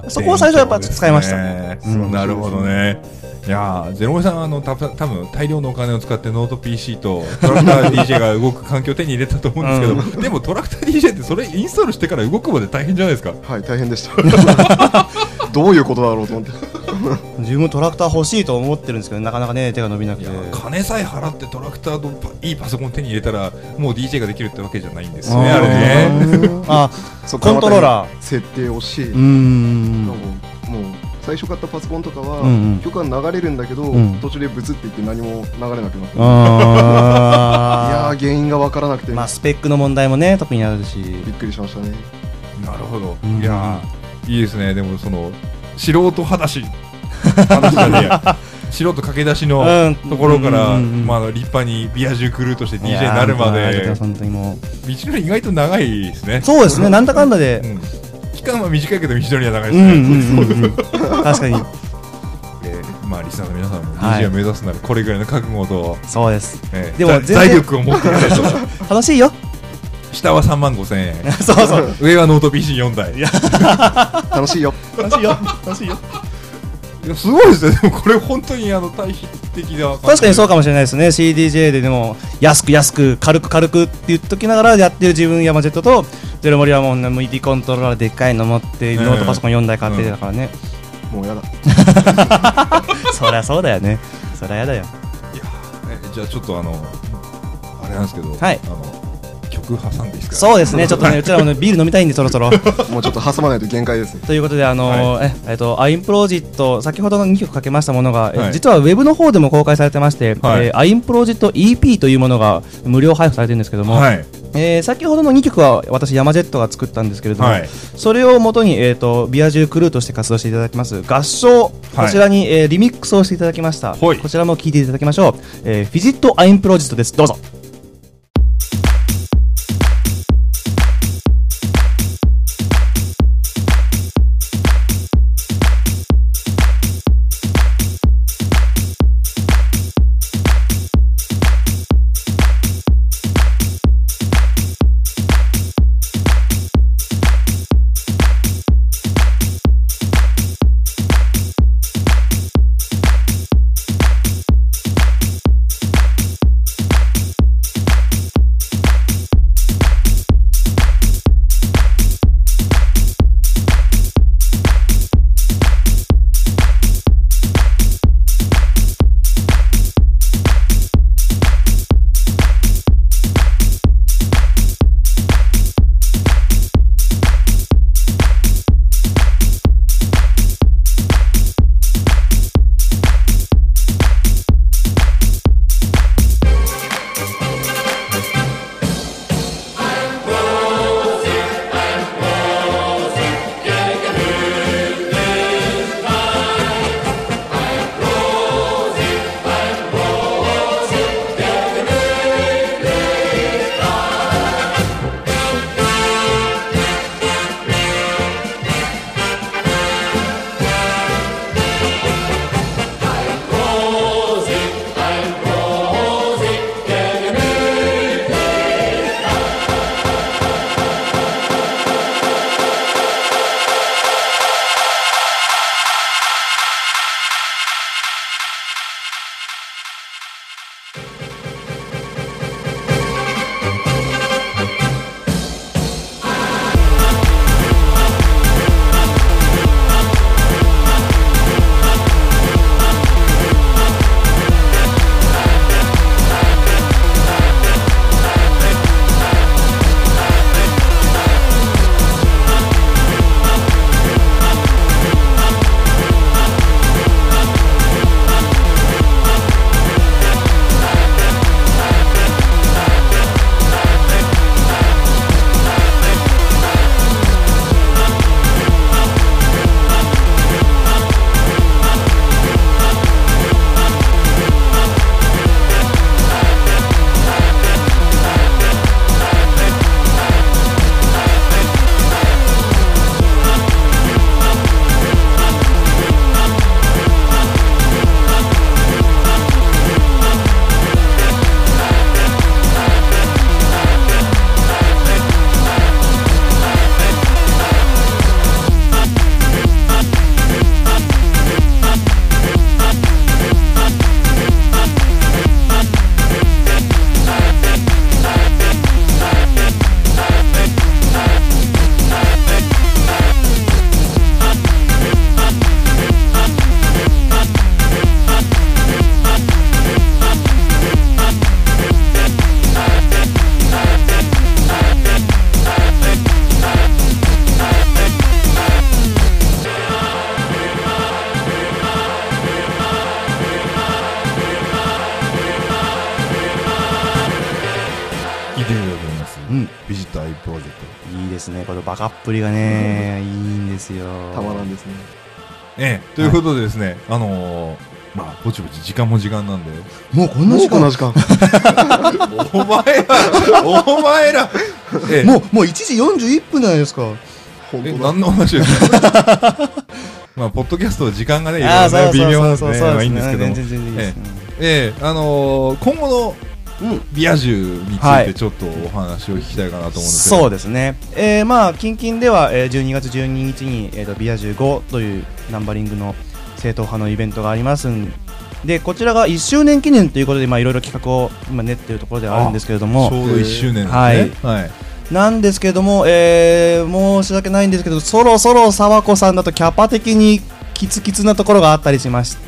あそこを最初はやっぱ使いました、 ねうん、なるほどね。いやーゼロモさんあのた多分大量のお金を使ってノート ピーシー とトラクター ディージェー が動く環境を手に入れたと思うんですけど、うん、でもトラクター ディージェー ってそれインストールしてから動くまで大変じゃないですか。 はい大変でしたどういうことだろうと思って自分もトラクター欲しいと思ってるんですけどなかなかね手が伸びなくて、 金さえ払ってトラクターといいパソコン手に入れたらもう ディージェー ができるってわけじゃないんですね。あれねあコントローラー設定をしうーんもう最初買ったパソコンとかは、うんうん、曲は流れるんだけど、うん、途中でブツっていって何も流れなくなってあいや原因が分からなくて、 まあ、スペックの問題もね特にあるしびっくりしましたね。 なるほど、うん、いやいいですね。でもその素人裸足話がね素人駆け出しのところから、うんうんうんまあ、立派にビアジュクルーとして ディージェー になるまで本当にもう道のり意外と長いですね。 そうですねなんだかんだで、うん期間は短いけど道のりは長いですね、うんうんうん、 確かに、 えー、まあリスナーの皆さんも ディージェー を目指すならこれぐらいの覚悟とそうです、 えー、でも財力を持っていないと楽しいよ下はさんまんごせんえんそうそう上はノート ピーシーよん 台いや楽しいよ楽しいよ楽しいよいやすごいですね。でもこれ本当にあの対比的な確かにそうかもしれないですね。 シーディージェー ででも安く安く軽く軽くって言っときながらやってる自分ヤマジェットとゼロモリはもう エムディー コントローラーでっかいの持ってノートパソコンよんだい買ってたからね、 うん、もうやだそりゃそうだよねそりゃやだよ。 いやえじゃあちょっとあのあれなんですけど、 はい、 あの曲挟んでいいですか。 そうですねちょっとねうちらも、ね、ビール飲みたいんでそろそろもうちょっと挟まないと限界ですね。 ということであのーはい、ええっとアインプロジット先ほどのにきょくかけましたものが、はい、実はウェブの方でも公開されてまして、はいえー、アインプロジット イーピー というものが無料配布されてるんですけども、はいえー、先ほどのにきょくは私ヤマジェットが作ったんですけれども、はい、それをもとに、えー、とビアジュクルーとして活動していただきます合唱、はい、こちらに、えー、リミックスをしていただきました、はい、こちらも聴いていただきましょう、えー、フィジットアインプロジットです。どうぞ。 のバカっぷりがねいいんですよ。 たまらんですね。 ええということでですね、あのまあぼちぼち時間も時間なんで、 もうこんな時間、 もうこんな時間お前らお前らええもうもういちじよんじゅういっぷんじゃないですか。 え本当だ。 何の話ですかまあポッドキャストは時間がねいろいろね微妙なんですね、まあいいんですけども、 全然全然いいです。 ええあのー、今後のビア充についてちょっとお話を聞きたいかなと思うんですけど、 そうですね、えー、まあ近々では、えー、じゅうにがつじゅうににちに、えー、とビア充ごというナンバリングの正統派のイベントがありますんで、こちらがいっしゅうねん記念ということでいろいろ企画を今練っているところではあるんですけれども、 ちょうどいっしゅうねんですね、 はいはい、 なんですけれども、えー、申し訳ないんですけど、そろそろ沢子さんだとキャパ的にキツキツなところがあったりしまして、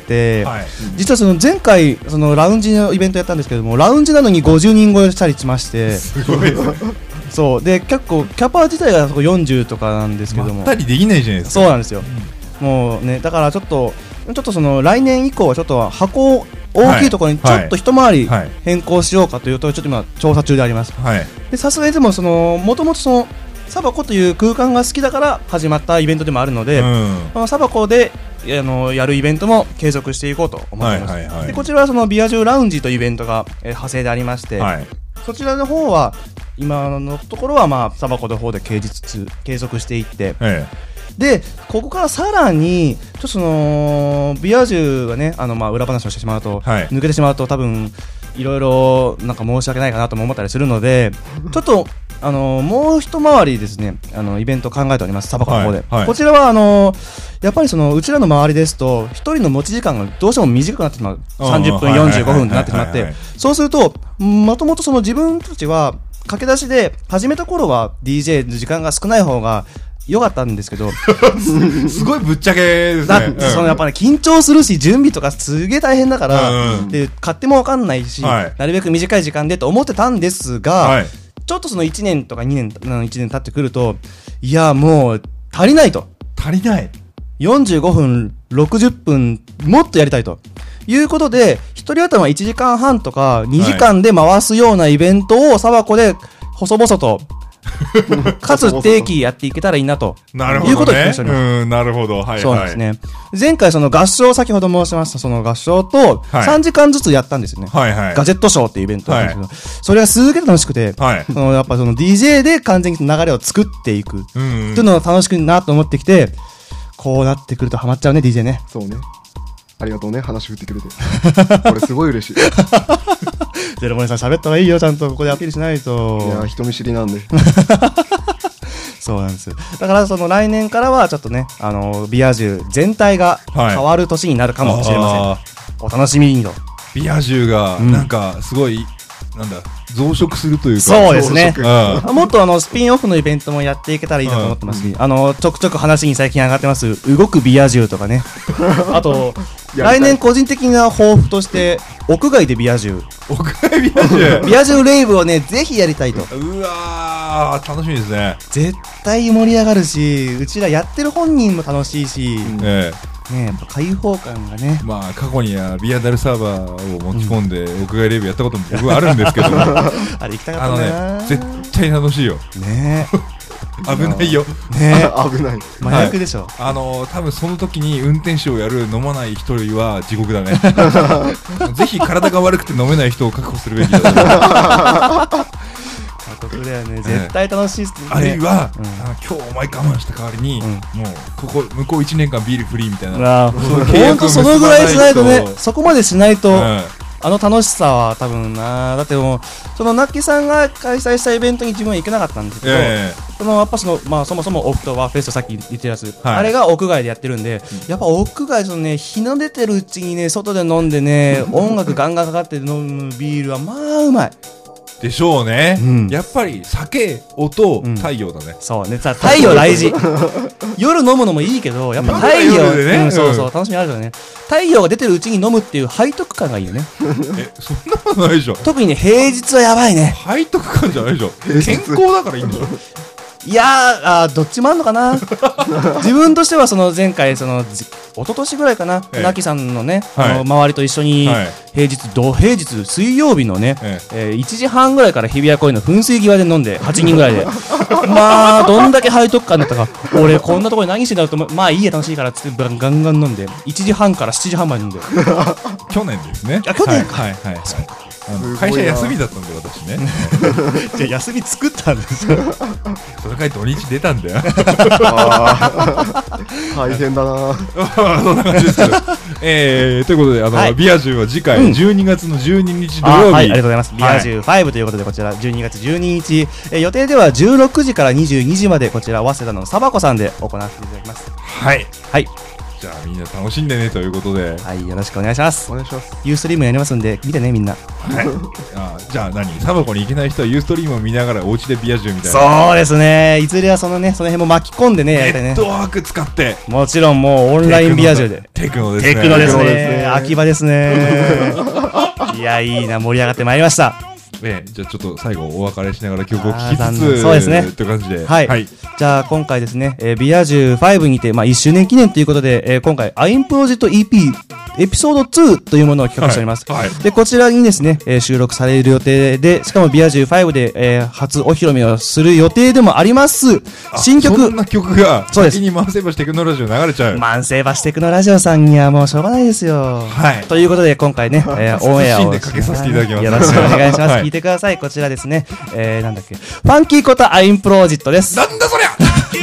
はい、実はその前回そのラウンジのイベントやったんですけども、ラウンジなのにごじゅうにん超えしたりしまして、 すごいそうで結構キャパ自体がそこよんじゅうとかなんですけども、 まったりできないじゃないですか。 そうなんですよ、うん、もうねだからちょっとちょっとその来年以降はちょっと箱を大きいところにちょっと一回り変更しようかというとちょっと今調査中であります。でさすがにでもそのもともとそのサバコという空間が好きだから始まったイベントでもあるので、うん、このサバコであのやるイベントも継続していこうと思っています、はいはいはい、でこちらはそのビア充ラウンジというイベントが、えー、派生でありまして、はい、そちらの方は今のところはまあサバコの方で継実継続していって、ええでここからさらにちょっとそのビア充がねあのまあ裏話をしてしまうと、はい、抜けてしまうと多分いろいろなんか申し訳ないかなとも思ったりするのでちょっとあのもう一回りですねあのイベントを考えておりますサバコの方で、はいはい、こちらはあのやっぱりそのうちらの周りですと一人の持ち時間がどうしても短くなってしまうさんじゅっぷんよんじゅうごふんとなってしまってそうするともともとその自分たちは駆け出しで始めた頃は ディージェー の時間が少ない方が良かったんですけどすごいぶっちゃけですね。 だってそのやっぱり、ね、緊張するし準備とかすげえ大変だから、うん、で勝手も分かんないし、はい、なるべく短い時間でと思ってたんですが、はい、ちょっとそのいちねんとかにねんいちねん経ってくるといやもう足りないと足りないよんじゅうごふんろくじゅっぷんもっとやりたいということで一人頭いちじかんはんとかにじかんで回すようなイベントをサバコで細々とかつ定期やっていけたらいいなということを言っております。 うん、なるほど。はいはい。 そうですね。前回その合唱先ほど申しましたその合唱とさんじかんずつやったんですよね。はいはい。ガジェットショーっていうイベントなんですけど、はい、それがすげえ楽しくて、はい、そのやっぱその ディージェー で完全に流れを作っていくっていうのが楽しくなと思ってきて、こうなってくるとハマっちゃうね ディージェー ね。 そうね。ありがとうね話振ってくれて。これすごい嬉しい。 ゼロモネさん喋った方がいいよちゃんとここでアピールしないと。 いや人見知りなんで。 そうなんです。だからその来年からはちょっとねあのビア充全体が変わる年になるかもしれません、はい、お楽しみにと。 ビア充がなんかすごい、うん、なんだ増殖するというかそうですね、うん、もっとあのスピンオフのイベントもやっていけたらいいなと思ってますし、うん、あのちょくちょく話に最近上がってます動くビア充とかねあと来年個人的な抱負として屋外でビア充屋外ビア充ビア充レイブをねぜひやりたいと。 うわー楽しみですね。 絶対盛り上がるしうちらやってる本人も楽しいし、うん、ええね、やっぱ開放感がねまあ過去にはビアダルサーバーを持ち込んで屋外レビューやったことも僕はあるんですけどあれ行きたかったな。 あのね絶対楽しいよね危ないよね危ない麻薬でしょ、はい、 あの多分その時に運転手をやる飲まない人よりは地獄だねぜひ体が悪くて飲めない人を確保するべきだと思うこれはね絶対楽しいっすね。 あるいは、うん、あ今日お前我慢した代わりに、うん、もうここ向こういちねんかんビールフリーみたいなほんとそのぐらいしないとねそこまでしないと、うん、あの楽しさは多分なだってもうそのナッキさんが開催したイベントに自分は行けなかったんですけど、えー、そのやっぱその、まあ、そもそもオフトワーフェストさっき言ってるやつ、はい、あれが屋外でやってるんで、うん、やっぱ屋外そのね日の出てるうちにね外で飲んでね音楽ガンガンかかって飲むビールはまあうまいでしょうね、うん、やっぱり酒、音、うん、太陽だね。 そうね、さ太陽大事夜飲むのもいいけどやっぱ太陽でね、うん、そうそう楽しみあるからね太陽が出てるうちに飲むっていう背徳感がいいよねえそんなことないでしょ。 特にね平日はやばいね。 背徳感じゃないでしょ健康だからいいんでしょいやーあーどっちもあんのかな自分としてはその前回その一昨年ぐらいかな、 ええ、 なきさんのね、 はい、 あの周りと一緒に平日、土平日水曜日のね、えええー、いちじはんぐらいから日比谷公園の噴水際で飲んではちにんぐらいでまあどんだけ背徳感だったか俺こんなところで何してんだろうと思うまあいいや楽しいからっつってガンガンガン飲んでいちじはんからしちじはんまで飲んで去年ですね。 あ去年か、 はいはいはい、はい、あの会社休みだったんで私ねじゃあ休み作ったんですよそれから土日出たんだよ大変だなそんな感じですけど、えー、ということであの、はい、ビア充は次回じゅうにがつのじゅうににち土曜日、 うん、あ、はい、ありがとうございます。ビア充ごということでこちらじゅうにがつじゅうににち、えー、予定ではじゅうろくじからにじゅうにじまでこちら早稲田のサバコさんで行わせていただきます。 はいはいじゃあみんな楽しんでねということで、 はい、よろしくお願いします。 お願いします。 ユーストリームやりますんで見てねみんな。 はいあじゃあ何サバコに行けない人はユーストリームを見ながらお家でビア充みたいな。 そうですね、いずれはそのねその辺も巻き込んでねやりたいね。 ネットワーク使ってもちろんもうオンラインビア充でテクノですね。 テクノですね、秋葉ですねいやいいな盛り上がってまいりました。 ええ、じゃあちょっと最後お別れしながら曲を聴きつつそうですねという感じで、 はい、はい、じゃあ今回ですね、えー、ビア充ごにて、まあ、いっしゅうねん記念ということで、えー、今回アインプロジェクト イーピー エピソードツーというものを企画しております、はいはい、でこちらにですね、えー、収録される予定でしかもビア充ごで、えー、初お披露目をする予定でもあります新曲。 そんな曲が先にマンセーバーテクノラジオ流れちゃう。 マンセーバーテクノラジオさんにはもうしょうがないですよ。はいということで今回ね、えー、オンエアをかけさせていただきます。 よろしくお願いします、はい、聞いてください。こちらですね、えー、なんだっけファンキーことアインプロジェクトです。 なんだそりゃ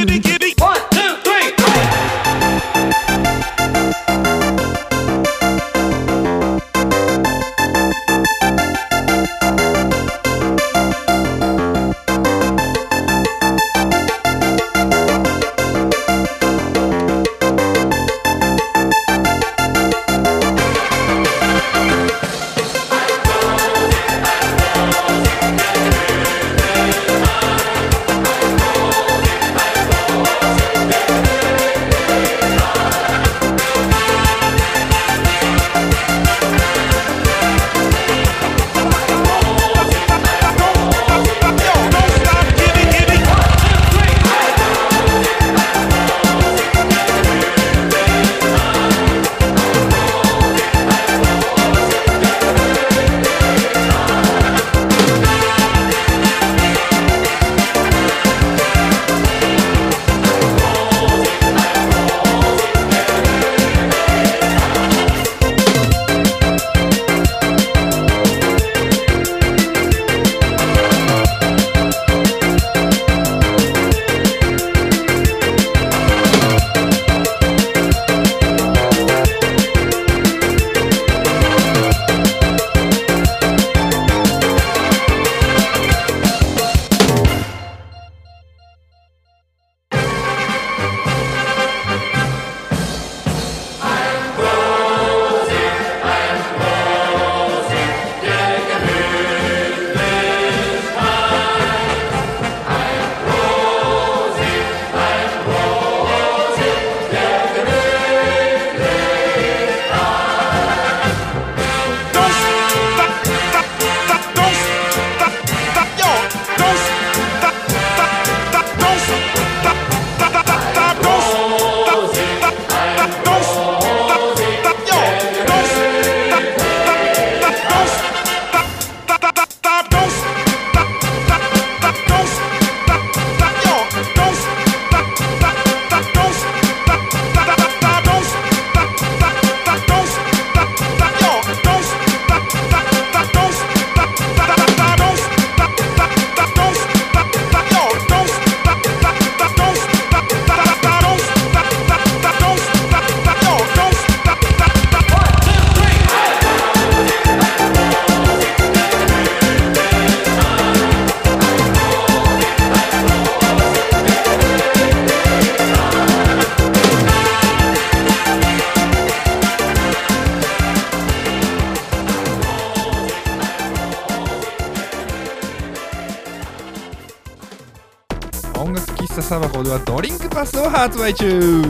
音楽喫茶サバコではドリンクパスを発売中。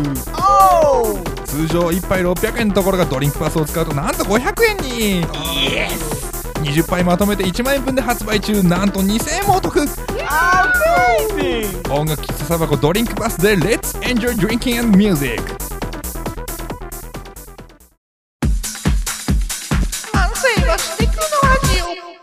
通常いっぱいろっぴゃくえんのところがドリンクパスを使うとなんとごひゃくえんに。イエス。 にじゅっぱいまとめていちまんえんぶんで発売中。なんとにせんえんもお得。音楽喫茶サバコドリンクバスで Let's enjoy drinking and music。 反省はしてくのラジオ。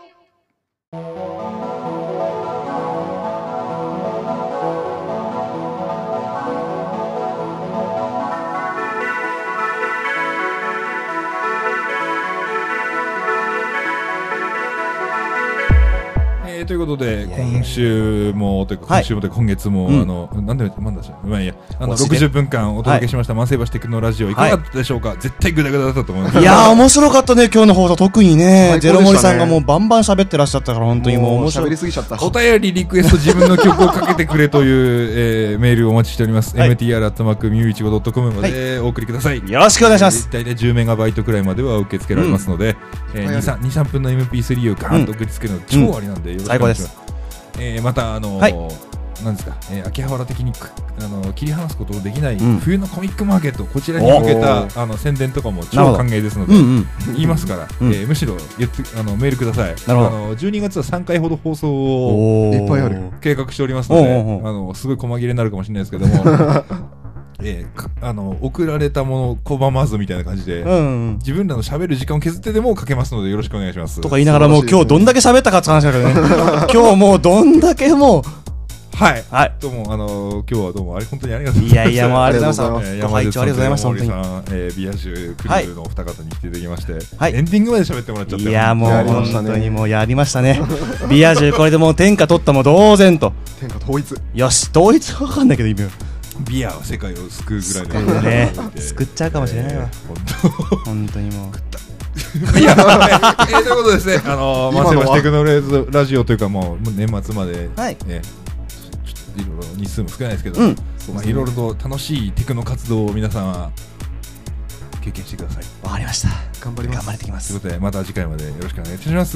ということで今週もというか今週もというか今月も、はい、あのなんでなんだしまあいいやあのろくじゅっぷんかんお届けしました、はい、万世橋テクノラジオいかがだったでしょうか、はい、絶対グダグダだったと思います。 いやー面白かったね今日の放送特にねゼロ森さんがもうバンバン喋ってらっしゃったから本当にもう面白い。 喋りすぎちゃった。 お便りリクエスト自分の曲をかけてくれという、えー、メールをお待ちしております、はい、エムティーアール アットマークミューイチゴ ドットコム までお送りください、はい、 よろしくお願いします。 大体じゅうメガバイトくらいまでは受け付けられますので、うんえー、にさんぷんの エムピースリー をガーンと送りつけるの超ありなんで、うん、よろしくお願いします。えー、またあのーはい、なんですか、えー、秋葉原的にあの切り離すことのできない冬のコミックマーケット、こちらに向けたあの宣伝とかも超歓迎ですので、うんうん、言いますから、うんえー、むしろ言ってあのメールください。あのじゅうにがつはさんかいほど放送をいっぱいある計画しておりますので、あのすごい細切れになるかもしれないですけどもえー、あの送られたもの拒まずみたいな感じで、うんうん、自分らの喋る時間を削ってでもかけますのでよろしくお願いします。 とか言いながらもう今日どんだけ喋ったかって話だからね今日もうどんだけもうはい、はい、どうもあのー、今日はどうもあれ本当にありがとうございます。 いやいやもうありがとうございます。ご拝聴ありがとうございます。 本当に。えー、ビアジュクルーのお二方に来ていただきまして、はい、エンディングまで喋ってもらっちゃって、 いやもう本当にもうやりましたね。ビアジュこれでもう天下取ったも同然と。 天下統一。 よし統一わかんないけど意味は。 ビアは世界を救うぐらいのね救っちゃうかもしれないわ、えー、本当本当にもういや、えー、ということですね、あのー、マセバシテクノラジオというかもう年末まで、はいね、ちょっといろいろ日数も少ないですけど、うんまあ、いろいろと楽しいテクノ活動を皆さんは経験してください。 わかりました。 頑張ります。 頑張れてきます。 ということでまた次回までよろしくお願いいたします。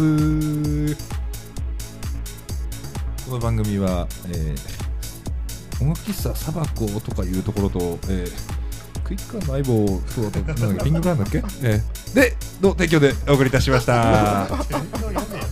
この番組は、えー音楽喫茶サバコとかいうところと、えー、クイックアンド相棒とあとなんだっけリングブランドだっけ、えー、での提供でお送りいたしました。